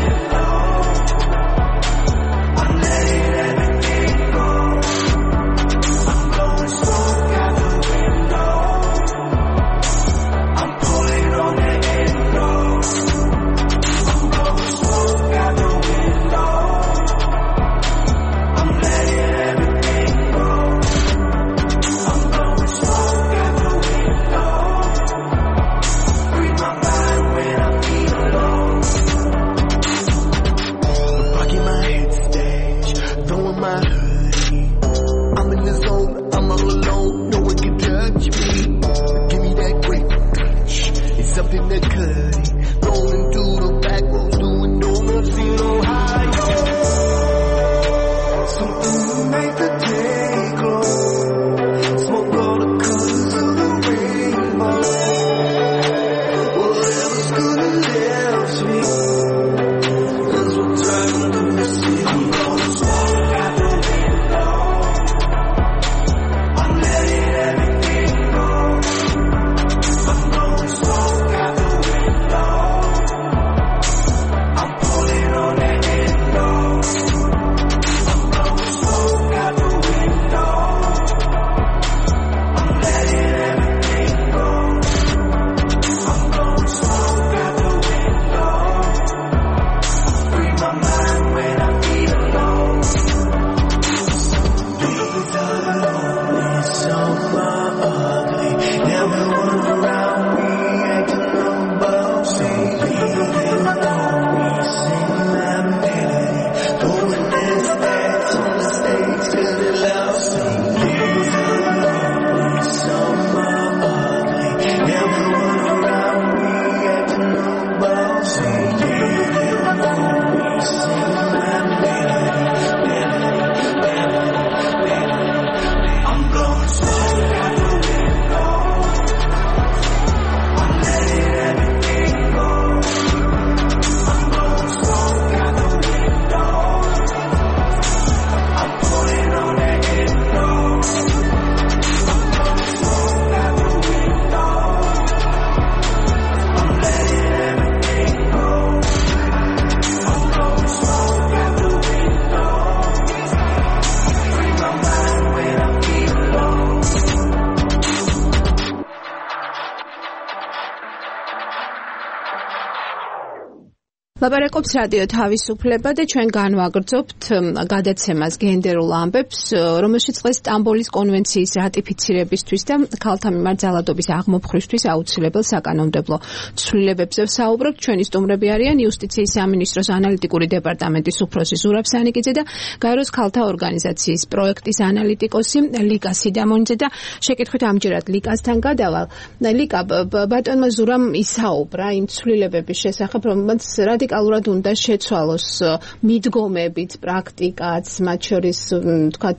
ლაპარაკობს რადიო თავისუფლება და ჩვენ განვაგრძობთ გადაცემას გენდერულ ამბებს, რომელშიც დღეს სტამბოლის კონვენციის რატიფიცირებისთვის და ქალთა მიმართ ძალადობის აღმოფხვისთვის აუცილებელ საკანონმდებლო ცვლილებებზე ვსაუბრობთ. ჩვენი სტუმრები არიან იუსტიციის სამინისტროს ანალიტიკური დეპარტამენტის უფროსი ზურაბ სანიკიძე და გაეროს ქალთა ორგანიზაციის პროექტის ანალიტიკოსი ლიკა სიდამონიძე და შეკითხვით ამჯერად ლიკასთან გადავალ. ლიკა, ბატონმა ზურამ ისაუბრა იმ ცვლილებების შესახებ, რომელმაც რადიკალურად უნდა შეცვალოს მიდგომებით, პრაქტიკაც, მათ შორის თქვათ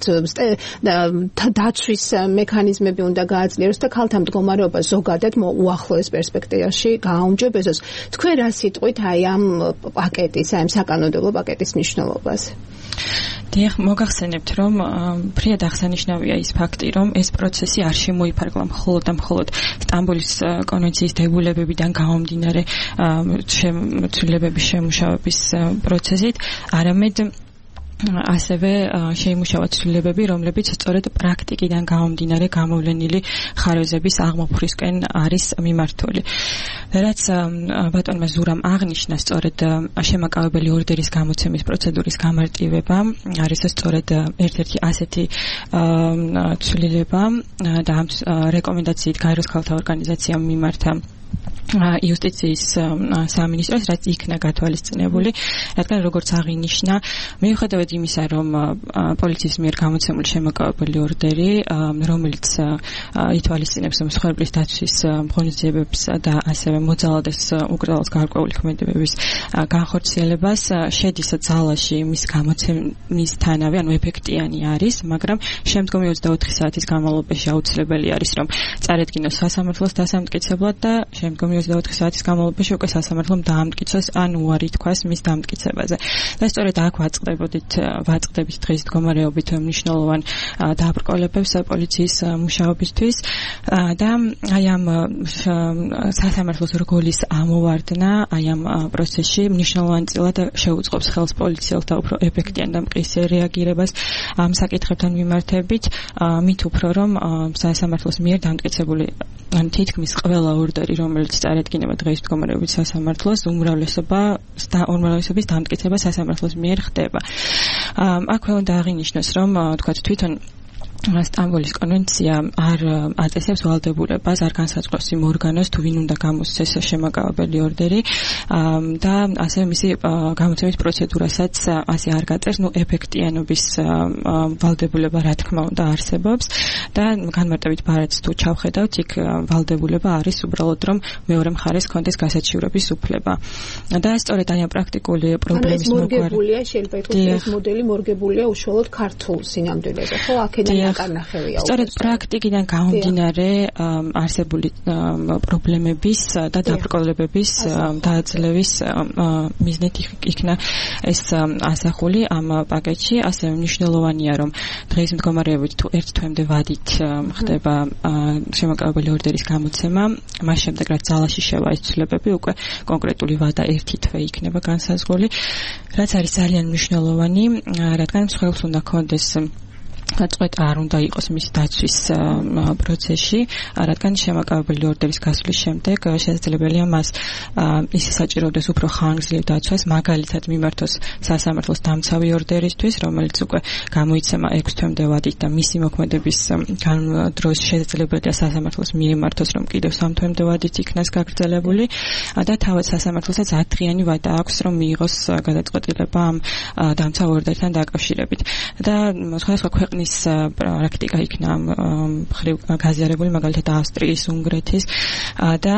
დაცვის მექანიზმები უნდა გააძლიეროს და ქალთა მდგომარეობა ზოგადად უახლოეს პერსპექტივაში გააუმჯობესოს. თქვენ რა სიტყვით აი ამ პაკეტის, აი ამ საკანონმდებლო პაკეტის მნიშვნელობას? დიახ, მოგახსენებთ, რომ ფრიად აღსანიშნავია ის ფაქტი, რომ ეს პროცესი არ შემოიფარგლა მხოლოდ და მხოლოდ სტამბოლის კონვენციის დებულებებიდან გამომდინარე ცვლილებების შემუშავების პროცესით, არამედ ასევე შეიმუშავა ცვლილებები, რომლებიც სწორედ პრაქტიკიდან გამომდინარე გამოვლენილი ხარვეზების აღმოფხვისკენ არის მიმართული. რაც ბატონმა ზურამ აღნიშნა, სწორედ შემაკავებელი ორდერის გამოცემის პროცედურის გამარტივება არის სწორედ ერთ-ერთი ასეთი ცვლილება და ამ რეკომენდაციით გაეროს ქალთა ორგანიზაციამ მიმართა იუსტიციის სამინისტროს, რაც იქნა გათვალისწინებული, რადგან როგორც აღინიშნა, მიუხედავად იმისა, რომ პოლიციის მიერ გამოცემული შემოკავებელი ორდერი, რომელიც ითვალისწინებს მსხვერპლის დაცვის ღონისძიებებს და ასევე მოძალადეს უკრძალავს გარკვეული ქმედებების განხორციელებას, შედის ძალაში მის გამოცემისთანავე, ანუ ეფექტიანი არის, მაგრამ შემდგომი ოცდაოთხი საათის განმავლობაში აუცილებელი არის, რომ წარედგინოს სასამართლოს დასამტკიცებლად და შემდგომი ოცდაოთხი საათის განმავლობაში უკვე სასამართლომ დაამტკიცოს ან უარი თქვას მის დამტკიცებაზე. და სწორედ აქ ვაწყდებოდით, ვაწყდებით დღის მდგომარეობით მნიშვნელოვან დაბრკოლებებს პოლიციის მუშაობისთვის და აი ამ სასამართლოს რგოლის ამოვარდნა აი ამ პროცესში მნიშვნელოვანწილად შეუწყობს ხელს პოლიციელთა უფრო ეფექტიან და მყისიერ რეაგირებას ამ საკითხებთან მიმართებით, მით უფრო რომ სასამართლოს მიერ დამტკიცებული ან თითქმის ყველა ორდერი, რომელიც წარედგინება დღის მდგომარეობით სასამართლოს, უმრავლესობა უმრავლესობის დამტკიცება სასამართლოს მიერ ხდება. აქვე უნდა აღინიშნოს, რომ თქვათ თვითონ სტამბოლის კონვენცია არ აწესებს ვალდებულებას, არ განსაზღვრავს იმ ორგანოს, თუ ვინ უნდა გამოსცეს შემაკავებელი ორდერი და ასევე მისი გამოცემის პროცედურასაც ასე არ გაწერს, ნუ ეფექტიანობის ვალდებულება რა თქმა უნდა არსებობს და განმარტებით ბარათს თუ ჩავხედავთ, იქ ვალდებულება არის უბრალოდ რომ მეორე მხარეს კონდეს გასაჩივრების უფლება. და სწორედ აი ამ პრაქტიკული პრობლემის მოგვარი. მორგებულია, შეიძლება ითქვას, ეს მოდელი მორგებულია უშუალოდ ქართულ სინამდვილეზე, ხო? აქედან განახევია. სწორედ პრაქტიკიდან გამომდინარე არსებული პრობლემების და დაბრკოლებების დააძლევის მიზნით იქნა ეს ასახული ამ პაკეტში. ასევე მნიშვნელოვანია, რომ დღეს მდგომარეობით თუ ერთ თვემდე ვადით ხდება შემოკავებელი ორდერის გამოცემა, მას შემდეგ რაც ძალაში შევა ეს ცვლილებები, უკვე კონკრეტული ვადა ერთი თვე იქნება განსაზღვრული, რაც არის ძალიან მნიშვნელოვანი, რადგან მსხვერპლს უნდა ჰქონდეს გაწყვეტ არ უნდა იყოს მისი დაცვის პროცესში, რადგან შემაკავებელი ორდერის გასვლის შემდეგ შესაძლებელია მას ისე საჭიროდეს უფრო ხანგრძლივ დაცვას, მაგალითად მიმართოს სასამართლოს დამცავი ორდერისთვის, რომელიც უკვე გამოიცემა ექვს თვემდე ვადით და მისი მოქმედების დროს შესაძლებელია სასამართლოს მიემართოს, რომ კიდევ სამ თვემდე ვადით იქნას გაგრძელებული და თავად სასამართლოსაც ათდღიანი ვადა აქვს, რომ მიიღოს გადაწყვეტილება ამ დამცავ ორდერთან დაკავშირებით. და სხვადასხვა ქვეყნის პრაქტიკა იქნა მხრივ გაზიარებული, მაგალითად ავსტრიის, უნგრეთის და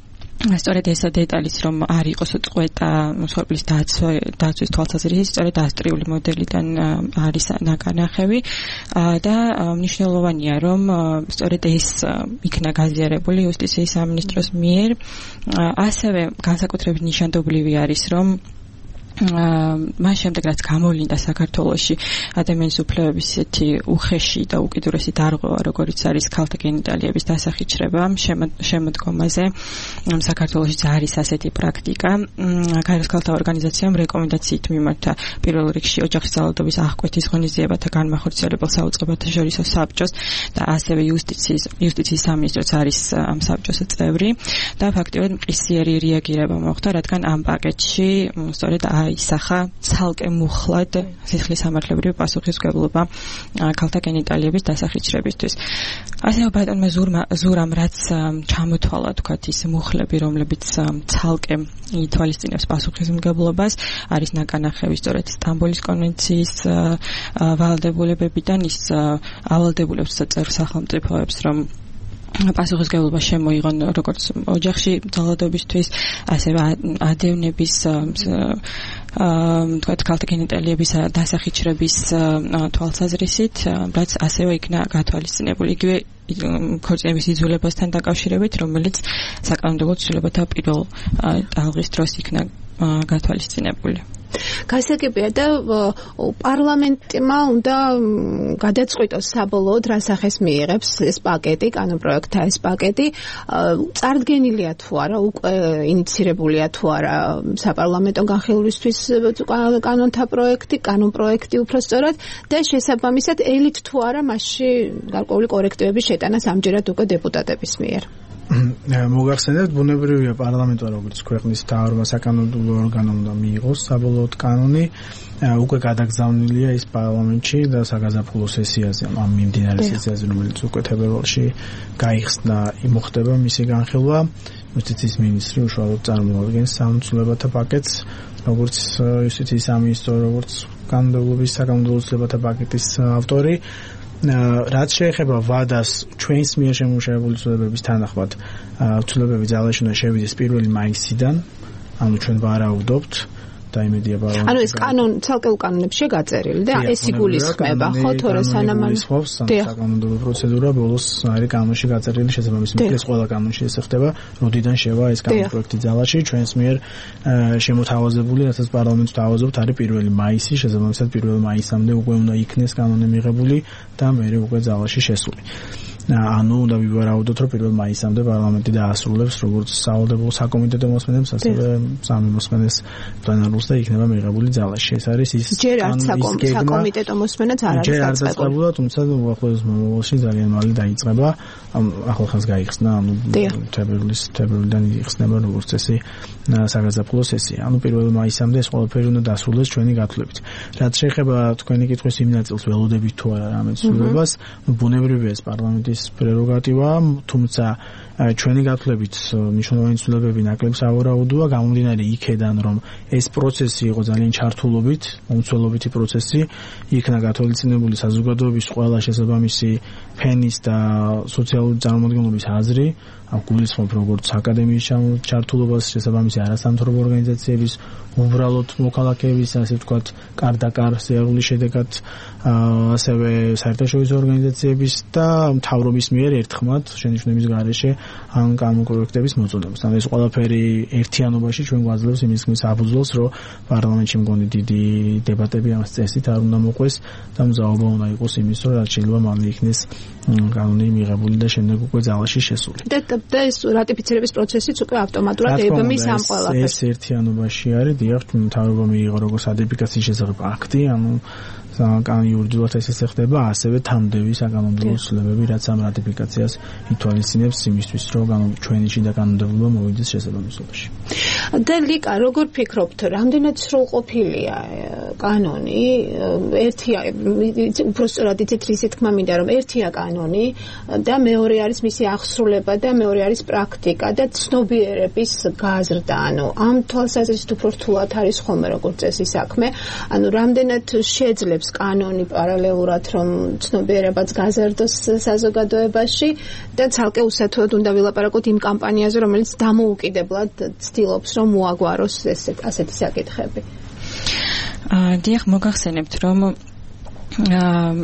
სწორედ ეს დეტალიც რომ არ იყოს წყვეტა მსხვერპლის დაცვის თვალსაზრისით, სწორედ ავსტრიული მოდელიდან არის ნაკანახევი და მნიშვნელოვანია რომ სწორედ ეს იქნა გაზიარებული იუსტიციის სამინისტროს მიერ. ასევე განსაკუთრებით ნიშანდობლივი არის რომ მას შემდეგ რაც გამოვლინდა საქართველოში ადამიანის უფლებების ისეთი უხეში და უკიდურესი დარღვევა, როგორიც არის ქალთა გენიტალიების დასახიჩრება შემოდგომაზე, საქართველოში არის ასეთი პრაქტიკა. გაეროს ქალთა ორგანიზაციამ რეკომენდაციით მიმართა პირველ რიგში ოჯახის ძალადობის აღკვეთის ღონისძიებათა განმახორციელებელ საუწყებელთაშორისო საბჭოს და ასევე იუსტიციის იუსტიციის სამინისტროც არის ამ საბჭოს წევრი და ფაქტობრივად მყისიერი რეაგირება მოხდა, რადგან ამ პაკეტში სწორედ ისახა ცალკე მუხლად სისხლის სამართლებრივი პასუხისმგებლობა ქალთა გენიტალიების დასახიჩრებისთვის. ასევე ბატონმა ზურამ რაც ჩამოთვალა თქვათ ის მუხლები, რომლებიც ცალკე ითვალისწინებს პასუხისმგებლობას, არის ნაკანახევი სწორედ სტამბოლის კონვენციის ვალდებულებებიდან, ის ავალდებულებს წერ სახელმწიფოებს, რომ პასუხისმგებლობა შემოიღონ როგორც ოჯახში ძალადობისთვის, ასევე ადევნების თქვათ ქალთა გენიტალიების დასახიჩრების თვალსაზრისით, რაც ასევე იქნა გათვალისწინებული იგივე ქორწინების იძულებასთან დაკავშირებით, რომელიც საკანონმდებლო ცვლილებათა პირველ ტალღის დროს იქნა გათვალისწინებული. გასაგებია და პარლამენტმა უნდა გადაწყვიტოს საბოლოოდ რა სახეს მიიღებს ეს პაკეტი, კანონპროექტა ეს პაკეტი, წარდგენილია თუ არა, უკვე ინიცირებულია თუ არა საპარლამენტო განხილვისთვის კანონთა პროექტი, კანონპროექტი უფრო სწორად და შესაბამისად ელით თუ არა მასში გარკვეული კორექტივების შეტანა ამჯერად უკვე დეპუტატების მიერ. მოგახსენებთ, ბუნებრივია პარლამენტმა როგორც ქვეყნის მთავარმა საკანონმდებლო ორგანომ და მიიღოს საბოლოოდ კანონი, უკვე გადაგზავნილია ის პარლამენტში და საგაზაფხულო სესიაზე, ამ მიმდინარე სესიაზე, რომელიც უკვე თებერვალში გაიხსნა, მოხდება მისი განხილვა. იუსტიციის მინისტრი უშუალოდ წარმოადგენს სამცველებათა პაკეტს, როგორც იუსტიციის სამინისტრო, როგორც კანონმდებლობის საკანონმდებლო ცვლილებათა პაკეტის ავტორი. რაც შეეხება ვადას ჩვენს მიერ შემუშავებული ცვლილებების თანახმად, ცვლილებები ძალაში უნდა შევიდეს პირველი მაისიდან, ანუ ჩვენ ვარაუდობთ და იმედია პარლამენტი. ანუ ეს კანონ ცალკეულ კანონებში გაწერილი და ეს იგულისხმება, ხო, თორე სანამ საკანონმდებლო პროცედურა ბოლოს არის კანონში გაწერილი, შესაბამისად ეს ყველა კანონში ეს ხდება, როდიდან შევა ეს კანონპროექტი ძალაში, ჩვენს მიერ შემოთავაზებული, რასაც პარლამენტს თავაზობთ, არის პირველი მაისი, შესაბამისად პირველი მაისამდე უკვე უნდა იქნეს კანონი მიღებული და მერე უკვე ძალაში შესული. ანუ უნდა ვივარაუდოთ, რომ პირველ მაისამდე პარლამენტი დაასრულებს როგორც სავალდებულო საკომიტეტო მოსმენებს, ასევე სამი მოსმენეს პლენარულს და იქნება მიღებული ძალაში. ეს არის ის ჯერ არც საკომიტეტო მოსმენაც არ არის დაწყებული, თუმცა უახლოეს მომავალში ძალიან მალე დაიწყება. ახლახანს გაიხსნა, ანუ თებერვლის თებერვლიდან იხსნება როგორც წესი საგაზაფხულო სესია. ანუ პირველ მაისამდე ეს ყველაფერი უნდა დასრულდეს ჩვენი გათვლებით. რაც შეეხება თქვენი კითხვის იმ ნაწილს, ველოდებით თუ არა რამე ცვლილებას, ბუნებრივია ეს პარლამენტის პრეროგატივა, თუმცა ჩვენი გათვლებით მნიშვნელოვანი ცვლილებები ნაკლებ სავარაუდოა, გამომდინარე იქედან, რომ ეს პროცესი იყო ძალიან ჩართულობით, მომცველობითი პროცესი, იქნა გათვალისწინებული საზოგადოების ყველა შესაბამისი ფენის და სოციალური წარმომადგენლობის აზრი, ამ გულისხმობ როგორც აკადემიის ჩართულობას, შესაბამისი არასამთავრობო ორგანიზაციების, უბრალოდ მოქალაქეების, ასე ვთქვათ, კარ-და-კარ სიარულის შედეგად, ასევე საერთაშორისო ორგანიზაციების და მთავრობის მიერ ერთხმად შენიშვნების გარეშე ამ კანონპროექტების მოწოდებას. ანუ ეს ყველაფერი ერთიანობაში ჩვენ გვაძლევს იმის საფუძველს, რომ პარლამენტში მგონი დიდი დებატები ამ წესით არ უნდა მოყვეს და მზაობა უნდა იყოს იმის, რომ რაც შეიძლება მალე იქნეს კანონი მიღებული და შემდეგ უკვე ძალაში შესული. და ეს რატიფიცირების პროცესიც უკვე ავტომატურად ებმის ამ ყველაფერს. ეს ერთიანობაში არის, დიახ, მთავრობა მიიღო როგორც რატიფიკაციის შესახებ აქტი, ანუ კანონი იურიდიულად ეს ხდება, ასევე თამდები საკანონმდებლო ცვლილებები, რაც ამ რატიფიკაციას ითვალისწინებს იმისთვის, რომ ჩვენი შიდა კანონმდებლობა მოვიდეს შესაბამისობაში. და ლიკა, როგორ ფიქრობთ, რამდენად სრულყოფილია კანონი? ერთია, უფრო სწორად იცით, ისი თქმა მინდა, რომ ერთია კანონი და მეორე არის მისი აღსრულება და მეორე არის პრაქტიკა და ცნობიერების გაზრდა. ანუ ამ თვალსაზრისით უფრო რთულად არის ხოლმე როგორც წესი საქმე. ანუ რამდენად შეძლებს კანონი პარალელურად, რომ ცნობიერებაც გაზარდოს საზოგადოებაში და ცალკე უსათუოდ უნდა ვილაპარაკოთ იმ კამპანიაზე, რომელიც დამოუკიდებლად ცდილობს, რომ მოაგვაროს ესეთ ასეთი საკითხები. დიახ, მოგახსენებთ, რომ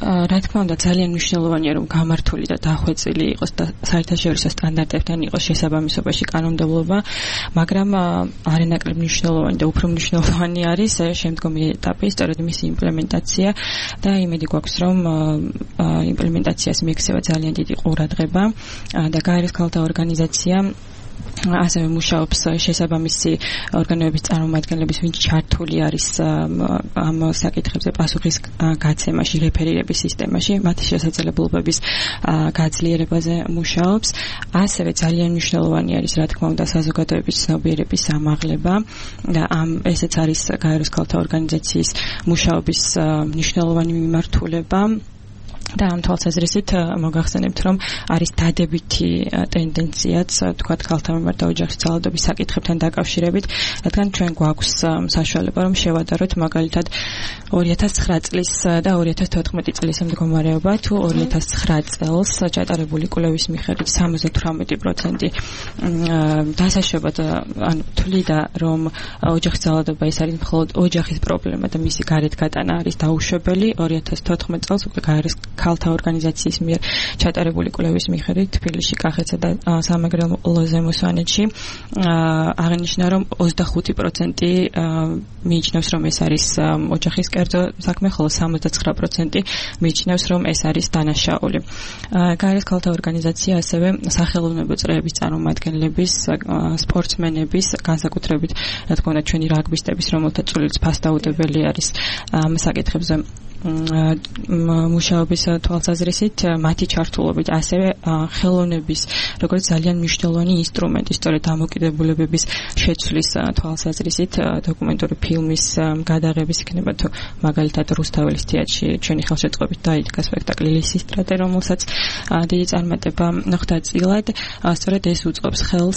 რა თქმა უნდა ძალიან მნიშვნელოვანია რომ გამართული და დახვეწილი იყოს და საერთაშორისო სტანდარტებთან იყოს შესაბამისობაში კანონმდებლობა, მაგრამ არანაკლებ მნიშვნელოვანი და უფრო მნიშვნელოვანი არის შემდგომი ეტაპი, სწორედ მისი იმპლემენტაცია და იმედი გვაქვს რომ იმპლემენტაციას მიექცევა ძალიან დიდი ყურადღება და გაეროს ქალთა ორგანიზაცია ასევე მუშაობს შესაბამისი ორგანოების წარმომადგენლების, ვინც ჩართული არის ამ საკითხებზე პასუხის გაცემაში, რეფერირების სისტემაში, მათი შესაძლებლობების გაძლიერებაზე მუშაობს. ასევე ძალიან მნიშვნელოვანი არის, რა თქმა უნდა, საზოგადოების ცნობიერების ამაღლება და ამ ესეც არის გაეროს ქალთა ორგანიზაციის მუშაობის მნიშვნელოვანი მიმართულება. და ამ თვალსაზრისით მოგახსენებთ, რომ არის დადებითი ტენდენციაც, თქვათ, ქალთა მიმართ და ოჯახის ძალადობის საკითხებთან დაკავშირებით, რადგან ჩვენ გვაქვს საშუალება, რომ შევადაროთ მაგალითად ორი ათას ცხრა წლის და ორი ათას თოთხმეტი წლის მდგომარეობა, თუ ორი ათას ცხრა წელს ჩატარებული კვლევის მიხედვით სამოცდა თვრამეტი პროცენტი დასაშვებად ან თვლიდა, რომ ოჯახის ძალადობა ეს არის მხოლოდ ოჯახის პრობლემა და მისი გარეთ გატანა არის დაუშვებელი. ორი ათას თოთხმეტ წელს უკვე გაეროს ქალთა ორგანიზაციის მიერ ჩატარებული კვლევის მიხედვით თბილისში, კახეთსა და სამეგრელოზე მოსვანეთში აღინიშნა, რომ ოცდახუთი პროცენტი მიიჩნევს, რომ ეს არის ოჯახის კერძო საქმე, ხოლო სამოცდა ცხრა პროცენტი მიიჩნევს, რომ ეს არის დანაშაული. გაეროს ქალთა ორგანიზაცია ასევე სახელოვნებო წრეების წარმომადგენლების, სპორტსმენების, განსაკუთრებით, რა თქმა უნდა, ჩვენი რაგბისტების, რომელთა წვლილიც ფასდაუდებელი არის ამ საკითხებზე მუშაობის თვალსაზრისით, მათი ჩართულობით ასევე ხელოვნების, როგორც ძალიან მნიშვნელოვანი ინსტრუმენტი, სწორედ დამოკიდებულებების შეცვლის თვალსაზრისით, დოკუმენტური ფილმის გადაღების იქნება, თუ მაგალითად რუსთაველის თეატრში ჩვენი ხელშეწყობით დაიდგა სპექტაკლი ლისის ტრატე, რომელსაც დიდი წარმატება ხვდა წილად, სწორედ ეს უწყობს ხელს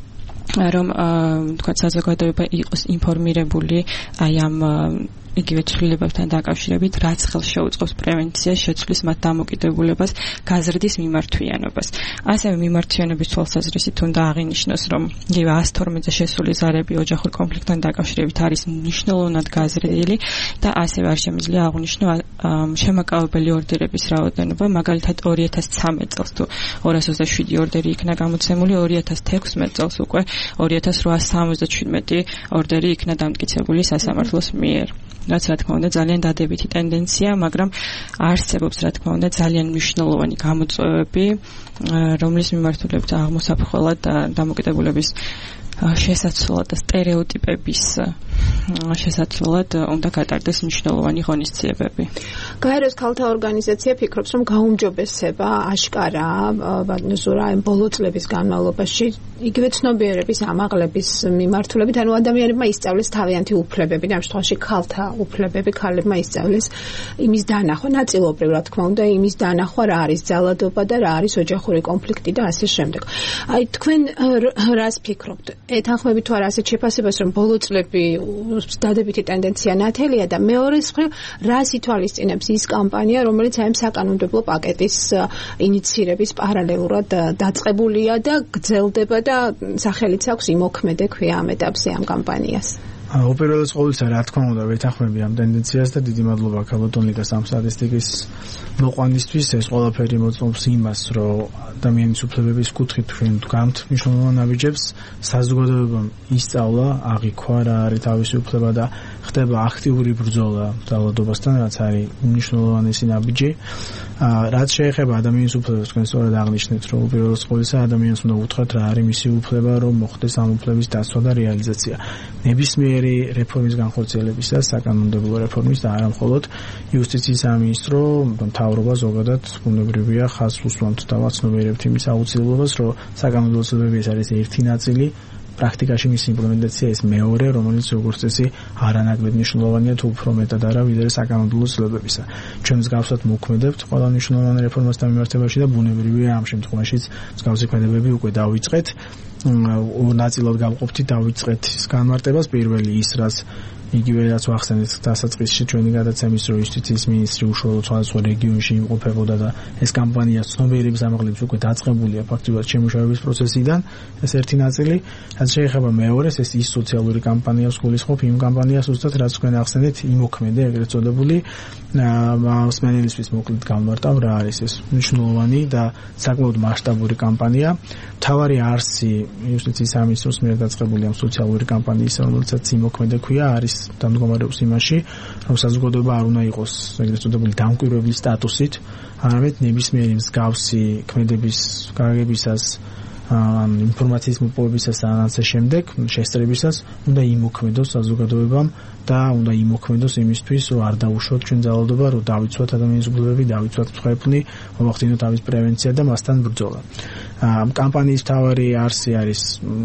რომ თქვა საზოგადოება იყოს ინფორმირებული აი ამ იგივე ცვლილებებთან დაკავშირებით, რაც ხელს შეუწყობს პრევენციას, შეცვლის მათ დამოკიდებულებას, გაზრდის მიმართვიანობას. ასევე მიმართვიანობის თვალსაზრისით უნდა აღინიშნოს, რომ იგივე ას თორმეტზე შესული ზარები ოჯახურ კონფლიქტთან დაკავშირებით არის მნიშვნელოვნად გაზრდილი და ასევე არ შემიძლია აღვნიშნო შემაკავებელი ორდერების რაოდენობა, მაგალითად ორი ათას ცხრამეტ წელს თუ ორას ოცდაშვიდი ორდერი იქნა გამოცემული, ორი ათას თექვსმეტ წელს უკვე ორი ათას რვაას სამოცდაჩვიდმეტი ორდერი იქნა დამტკიცებული სასამართლოს მიერ. რაც რა თქმა უნდა ძალიან დადებითი ტენდენცია, მაგრამ არსებობს რა თქმა უნდა ძალიან მნიშვნელოვანი გამოწვევები, რომლის მიმართულებით აღმოსაფხვრელად დამოკიდებულების შესაცვლად და სტერეოტიპების შესაცვლად უნდა გატარდეს მნიშვნელოვანი ღონისძიებები. გაეროს ქალთა ორგანიზაცია ფიქრობს, რომ გაუმჯობესება აშკარა ბატონსურა ამ ბოლო წლების განმავლობაში იგივე ცნობიერების ამაღლების მიმართულებით, ანუ ადამიანებმა ისწავლეს თავიანთი უფლებები, ამ შემთხვევაში ქალთა უფლებები, ქალებმა ისწავლეს იმის დანახვა, ნაწილობრივ რა თქმა უნდა, იმის დანახვა რა არის ძალადობა და რა არის ოჯახური კონფლიქტი და ასე შემდეგ. აი თქვენ რას ფიქრობთ? ეთანხმებით თუ არა ასეთ შეფასებას, რომ ბოლო წლები დადებითი ტენდენცია ნათელია და მეორეს მხრივ რას ითვალისწინებს ის კამპანია, რომელიც აი ამ საკანონმდებლო პაკეტის ინიცირების პარალელურად დაწყებულია და გრძელდება და სახელიც აქვს იმოქმედე ქვია ამ ეტაპზე ამ კამპანიას. უპირველეს ყოვლისა, რა თქმა უნდა, ვეთანხმები ამ ტენდენციას და დიდი მადლობა ქალბატონიკას ამ სტატისტიკის მოყვანისთვის. ეს ყველაფერი მოწმობს იმას, რომ ადამიანის უფლებების კუთხით ჩვენ ვდგამთ მნიშვნელოვან ნაბიჯებს, საზოგადოებამ ისწავლა, აღიქვა რა არის თავისი უფლება და ხდება აქტიური ბრძოლა ძალადობასთან, რაც არის უმნიშვნელოვანესი ნაბიჯი. რაც შეეხება ადამიანის უფლებებს, თქვენ სწორად აღნიშნეთ, რომ უპირველეს ყოვლისა ადამიანს უნდა უთხრათ რა არის მისი უფლება, რომ მოხდეს ამ უფლების დაცვა და რეალიზაცია. ნებისმიერი რეფორმის განხორციელებისა, საკანონმდებლო რეფორმის და არა მხოლოდ იუსტიციის სამინისტრო, მთავრობა ზოგადად ბუნებრივია ხაზს უსვამთ და ვაცნობიერებთ იმის აუცილებლობას, რომ საკანონმდებლო ცვლილებები ეს არის ერთი ნაწილი, პრაქტიკაში მისი იმპლემენტაცია ეს მეორე, რომელიც როგორც წესი არანაკლებ მნიშვნელოვანია თუ უფრო მეტად არა ვიდრე საკანონმდებლო ცვლილებებისა. ჩვენ მსგავსად მოქმედებთ ყველა მნიშვნელოვან რეფორმასთან მიმართებაში და ბუნებრივია ამ შემთხვევაშიც მსგავსი ქმედებები უკვე დავიწყეთ. ნაწილად გავყოფთ დავიწყეთ ის განმარტებას, პირველი ის რაც იგივე რაც ვახსენეთ დასაწყისში ჩვენი გადაცემის რო იუსტიციის მინისტრი უშუალოდ სხვადასხვა რეგიონში იმყოფებოდა და ეს კამპანია ცნობიერების ამაღლების უკვე დაწყებულია ფაქტობრივად შემუშავების პროცესიდან ეს ერთი ნაწილი რაც შეეხება მეორეს ეს ის სოციალური კამპანიას გულისხმობ იმ კამპანიას უბრალოდ რაც თქვენ ახსენეთ იმოქმედე ეგრეთ წოდებული მსმენელისთვის მოკლედ გამმარტავ რა არის ეს მნიშვნელოვანი და საკმაოდ მასშტაბური კამპანია მთავარი არსი იუსტიციის სამინისტროს მიერ დაწყებული ამ სოციალური კამპანიის რომელსაც იმოქმედე ქვია არის დამდგომარეობს იმაში რომ საზოგადოება არ უნდა იყოს ეგრეთ წოდებული დამკვირვებლის სტატუსით არამედ ნებისმიერი მსგავსი ქმედების გაგებისას ან ინფორმაციის მოპოვებისას ან ასე შემდეგ შესწრებისას უნდა იმოქმედოს საზოგადოებამ და უნდა იმოქმედოს იმისთვის რომ არ დაუშვოთ ჩვენ ძალადობა რომ დავიცვათ ადამიანის უფლებები დავიცვათ მსხვერპლი მომახდინოთ ამის პრევენცია და მასთან ბრძოლა ამ კამპანიის მთავარი არსი არის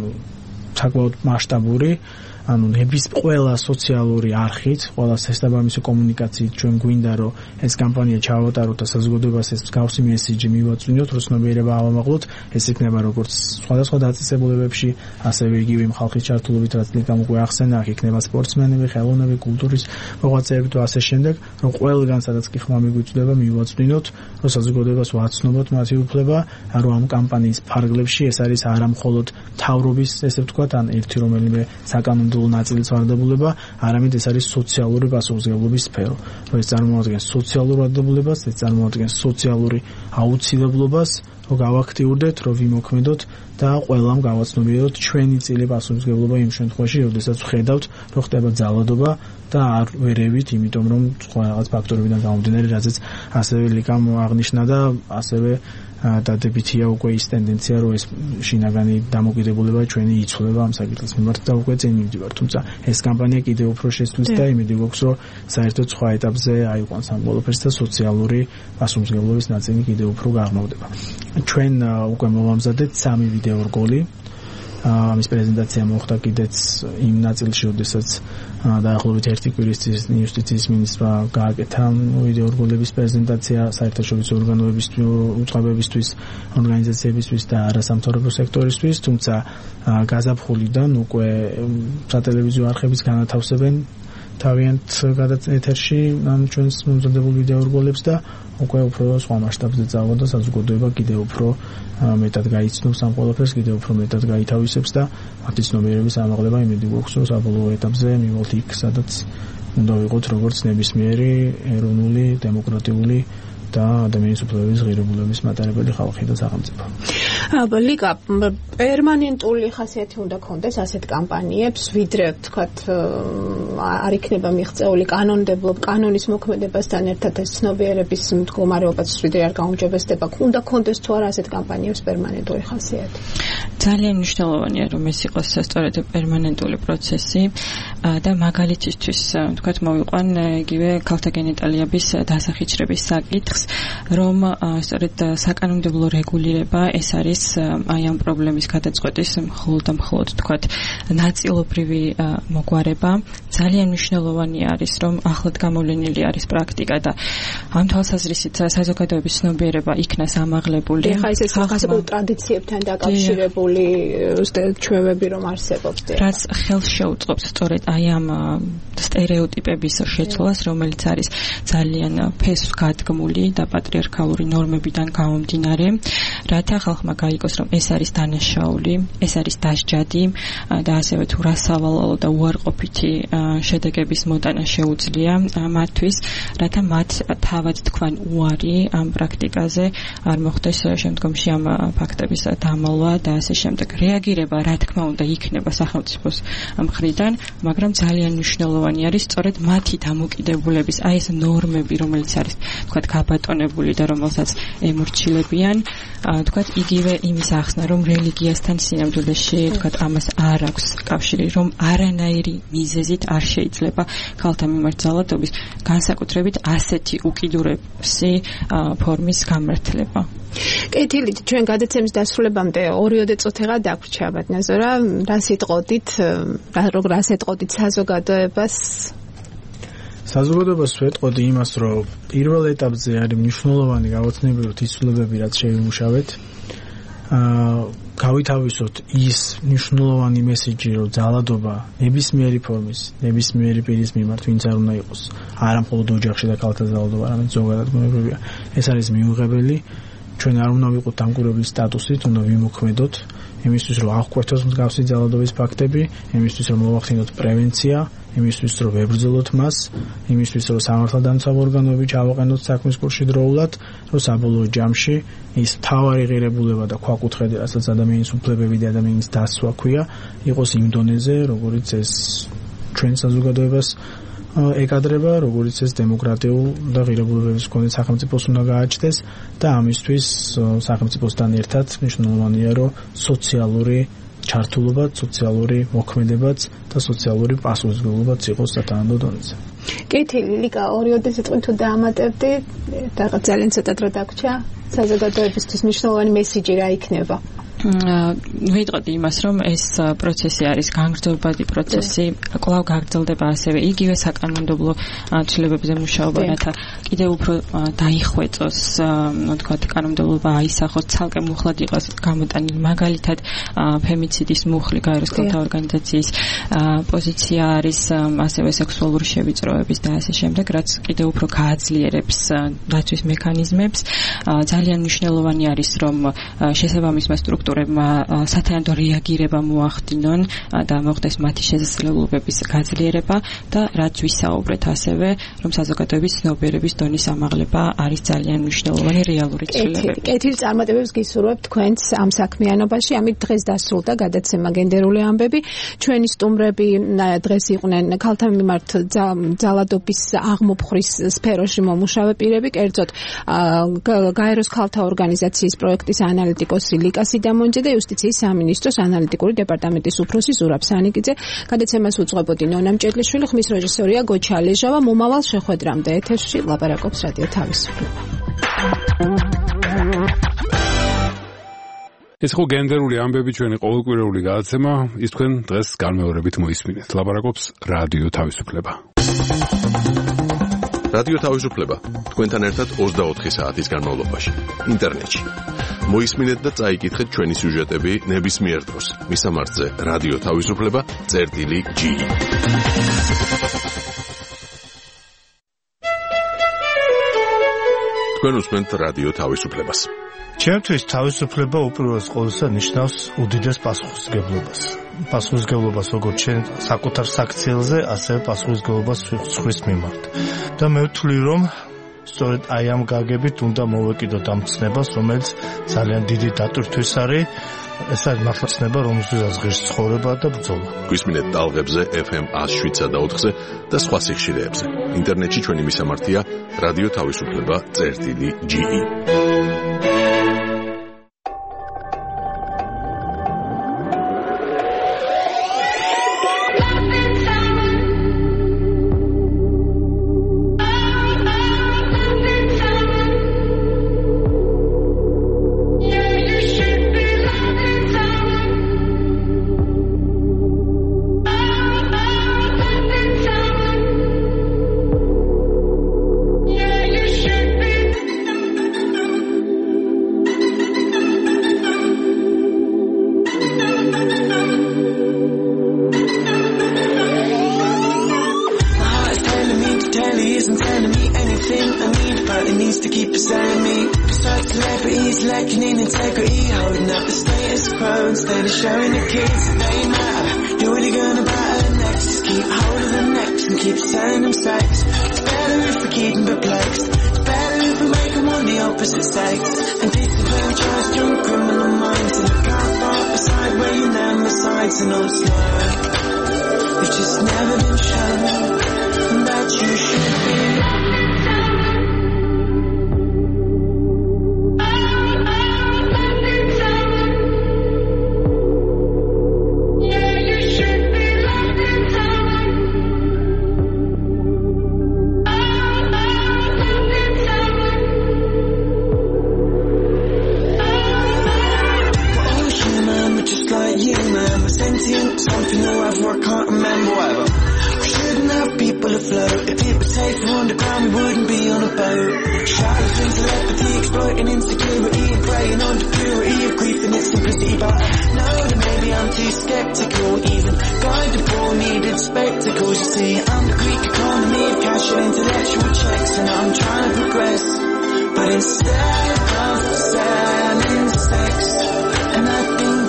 საკმაოდ მასშტაბური ანუ ნების ყველა სოციალური არხით, ყველა შესაბამისი კომუნიკაციით ჩვენ გვინდა რომ ეს კამპანია ჩავატაროთ და საზოგადოებას ეს მსგავსი მესიჯი მივაწვინოთ, რომ ცნობიერება ავამაღლოთ, ეს იქნება როგორც სხვადასხვა დაწესებულებებში, ასევე იგივე ხალხის ჩართულობით, რაც ლიკამ უკვე ახსენა, აქ იქნება სპორტსმენები, ხელოვნები, კულტურის მოღვაწეები და ასე შემდეგ, რომ ყველგან სადაც კი ხმა მიგვიწვდება, მივაწვინოთ, რომ საზოგადოებას ვაცნობოთ მათი უფლება, რომ ამ კამპანიის ფარგლებში ეს არის არა მხოლოდ მთავრობის, ესე ვთქვათ, ან ერთი რომელიმე საკანონმდებლო ნაწილის ვარდებულება, არამედ ეს არის სოციალური პასუხისმგებლობის სფერო. რომ ეს წარმოადგენს სოციალურ ვარდებულებას, ეს წარმოადგენს სოციალური აუცილებლობას, რომ გავაქტიურდეთ, რომ ვიმოქმედოთ და ყველამ გავაცნობიეროთ ჩვენი წილი პასუხისმგებლობა იმ შემთხვევაში, როდესაც ვხედავთ, რომ ხდება ძალადობა და არ ვერევით, იმიტომ რომ სხვა რაღაც ფაქტორებიდან გამომდინარე, რაზეც ასევე ლიკამ აღნიშნა და ასევე დადებითია უკვე ის ტენდენცია, რომ ეს შინაგანი დამოკიდებულება ჩვენი იცვლება ამ საკითხის მიმართ და უკვე წინ მივდივარ. თუმცა ეს კამპანია კიდევ უფრო შესწვლის და იმედი გვაქვს, რომ საერთოდ სხვა ეტაპზე აიყვანს ამ ყველაფერს და სოციალური პასუხისმგებლობის ნაწილი კიდევ უფრო გაღრმავდება. ჩვენ უკვე მოვამზადეთ სამი ვიდეო რგოლი. ამის პრეზენტაცია მოხდა კიდეც იმ ნაწილში, როდესაც დაახლოებით ერთი კვირის წინ იუსტიციის მინისტრმა გააკეთა ვიდეო რგოლების პრეზენტაცია საერთაშორისო ორგანოებისთვის, უწყებებისთვის, ორგანიზაციებისთვის და არასამთავრობო სექტორისთვის, თუმცა გაზაფხულიდან უკვე სატელევიზიო არხებიც განათავსებენ თავიანთ ეთერში ამ ჩვენს მომზადებულ ვიდეო რგოლებს და უკვე უფრო სხვა მასშტაბზე წავა და საზოგადოება კიდევ უფრო მეტად გაიცნობს ამ ყველაფერს, კიდევ უფრო მეტად გაითავისებს და მათი ცნობიერების ამაღლება იმედი გვაქვს, რომ საბოლოო ეტაპზე მივიღოთ იქ, სადაც უნდა ვიყოთ როგორც ნებისმიერი ეროვნული, დემოკრატიული და ადამიანის უფლებების ღირებულების მატარებელი ხალხი და სახელმწიფო. აბა ლიკა პერმანენტული ხასიათი უნდა ქონდეს ასეთ კამპანიებს, ვიდრე ვთქვათ არ იქნება მიღწეული კანონმდებლობ კანონის მოქმედებასთან ერთად ეს ცნობიერების მდგომარეობაც ვიდრე არ გაუმჯობესდება, უნდა ქონდეს თუ არა ასეთ კამპანიებს პერმანენტული ხასიათი. ძალიან მნიშვნელოვანია რომ ეს იყოს სწორედ პერმანენტული პროცესი და მაგალითისთვის ვთქვათ მოვიყვან იგივე ქალთა გენიტალიების დასახიჩრების საკითხს, რომ სწორედ საკანონმდებლო რეგულირება ეს არის აი ამ პრობლემის გადაწყვეტის მხოლოდ და მხოლოდ ვთქვათ ნაწილობრივი მოგვარება. ძალიან მნიშვნელოვანი არის რომ ახლად გამოვლენილი არის პრაქტიკა და ამ თვალსაზრისით საზოგადოების ცნობიერება იქნას ამაღლებული. ეხლა ეს სახელმწიფო ტრადიციებთან დაკავშირებული ჩვევები რომ არსებობს. რაც ხელს შეუწყობს სწორედ აი ამ სტერეოტიპების შეცვლას, რომელიც არის ძალიან ფესვს გადგმული და პატრიარქალური ნორმებიდან გამომდინარე, რათა ხალხმა გაიგოს, რომ ეს არის დანაშაული, ეს არის დასჯადი და ასევე თუ რა სავალალო და უარყოფითი შედეგების მოტანა შეუძლია მათთვის, რათა მათ თავად თქვან უარი ამ პრაქტიკაზე არ მოხდეს შემდგომში ამ ფაქტების დამალვა და ასე შემდეგ. რეაგირება, რა თქმა უნდა, იქნება სახელმწიფოს მხრიდან, მაგრამ ძალიან მნიშვნელოვანი არის სწორედ მათი დამოკიდებულების, აი ეს ნორმები, რომელიც არის, თქვათ, გაბატონებული და რომელსაც ემორჩილებიან, თქვათ, იგივე იმის ახსნა, რომ რელიგიასთან სინამდვილეში, თქვათ, ამას არ აქვს კავშირი, რომ არანაირი მიზეზით არ შეიძლება ქალთა მიმართ ძალადობის განსაკუთრებით ასეთი უკიდურესი ფორმის გამართლება. კეთილით, ჩვენ გადაცემის დასრულებამდე ორიოდე წუთიღა დაგვრჩა ბატონო, რა სიტყოდით, რა სიტყოდით საზოგადოებას? საზოგადოებას ვეტყოდი იმას, რომ პირველ ეტაპზე არის მნიშვნელოვანი გავაცნობიეროთ ის ცვლილებები, რაც შეიმუშავეთ. აა გავითავისოთ ის მნიშვნელოვანი მესიჯი, რომ ძალადობა ნებისმიერი ფორმის, ნებისმიერი პირის მიმართ, ვინც არ უნდა იყოს, არა მხოლოდ ოჯახში და ქალთა ძალადობა, არამედ ზოგადად გონებრივია. ეს არის მიუღებელი. ჩვენ არ უნდა ვიყოთ დამკვირვებლის სტატუსით, უნდა ვიმოქმედოთ იმისთვის, რომ აღკვეთოს მსგავსი ძალადობის ფაქტები, იმისთვის, რომ მოვახდინოთ პრევენცია, იმისთვის, რომ ვებრძოლოთ მას, იმისთვის, რომ სამართალდამცავ ორგანოები ჩავაყენოთ საქმის კურსში დროულად, რომ საბოლოო ჯამში ის თავარი ღირებულება და ქვაკუთხედი, რასაც ადამიანის უფლებები და ადამიანის დასვა ქვია, იყოს იმ დონეზე, როგორიც ეს ჩვენ საზოგადოებას ეკადრება, როგორც ეს დემოკრატიულ და ღირებულებების მქონე სახელმწიფოს უნდა გააჩნდეს და ამისთვის სახელმწიფოსთან ერთად მნიშვნელოვანია, რომ სოციალური ჩართულობა, სოციალური მოქმედებაც და სოციალური პასუხისმგებლობაც იყოს სათანადო დონეზე. კეთი, ლიკა, ორიოდე სიტყვით თუ დაამატებდი, რაღაც ძალიან ცოტა დრო დაგვრჩა, საზოგადოებისთვის მნიშვნელოვანი მესიჯი რა იქნება? ვიტყოდი იმას, რომ ეს პროცესი არის განგრძელებადი პროცესი, კვლავ გაგრძელდება ასევე იგივე საკანონმდებლო ცვლილებებზე მუშაობა, რათა კიდევ უფრო დაიხვეწოს, ну, თქვათ, კანონმდებლობა აისახოს, ცალკე მუხლად იყოს გამოტანილი, მაგალითად, ფემიციდის მუხლი გაეროს ქალთა ორგანიზაციის პოზიცია არის ასევე სექსუალური შევიწროების და ასე შემდეგ, რაც კიდევ უფრო გააძლიერებს დაცვის მექანიზმებს. ძალიან მნიშვნელოვანი არის, რომ შესაბამისმა სტრუქტურებმა სათანადო რეაგირება მოახდინონ და მოხდეს მათი შესაძლებლობების გაძლიერება და რაც ვისაუბრეთ ასევე, რომ საზოგადოების ცნობიერების დონის ამაღლება არის ძალიან მნიშვნელოვანი რეალური ცვლილებები. კეთილ წარმატებებს გისურვებთ თქვენს ამ საქმიანობაში. ამით დღეს დასრულდა გადაცემა გენდერული ამბები. ჩვენი სტუმრები დღეს იყვნენ ქალთა მიმართ ძალადობის აღმოფხვრის სფეროში მომუშავე პირები, კერძოდ გაეროს ქალთა ორგანიზაციის პროექტის ანალიტიკოსი ლიკა სიდამონიძე და იუსტიციის სამინისტროს ანალიტიკური დეპარტამენტის უფროსი ზურაბ სანიკიძე. გადაცემას უძღვებოდი ნონა მჭედლიშვილი, ხმის რეჟისორია გოჩა ლეჟავა. მომავალ შეხვედრამდე ეთერში ლაპარაკობს რადიო თავისუფლება. ეს ხო გენდერული ამბები ჩვენი ყოველკვირეული გადაცემა, ის თქვენ დღეს განმეორებით მოისმინეთ. ლაპარაკობს რადიო თავისუფლება. რადიო თავისუფლება თქვენთან ერთად ოცდაოთხი საათის განმავლობაში ინტერნეტში. მოისმინეთ და წაიკითხეთ ჩვენი სიუჟეტები ნებისმიერ დროს. მისამართზე რადიო თავისუფლება წერტილი ჯი. თქვენ უსმენთ რადიო თავისუფლებას. ჩემთვის თავისუფლება უპირველეს ყოვლისა ნიშნავს უდიდეს პასუხისმგებლობას. პასუხისმგებლობას როგორც ჩვენ საკუთარ საქციელზე, ასევე პასუხისმგებლობას სხვის მიმართ. და მე ვთვლი, რომ სწორედ აი ამ გაგებით უნდა მოვეკიდოთ ამ ცნებას, რომელიც ძალიან დიდი დატვირთვის არის. ეს არის მართლა ცნება, რომელზეც ღირს ცხოვრება და ბრძოლა. გვისმინეთ ტალღებზე ეფ ემ ათს შვიდსა და ოთხზე და სხვა სიხშირეებზე. ინტერნეტში ჩვენი მისამართია რადიო თავისუფლება წერტილი ჯი. Underground, we wouldn't be on a boat. Shadows and telepathy, exploiting insecurity and preying on the purity of grief and its simplicity. But I know that maybe I'm too skeptical, even God the poor needed spectacles. You see, I'm the Greek economy of casual intellectual checks, and I'm trying to progress, but instead of selling sex, and I think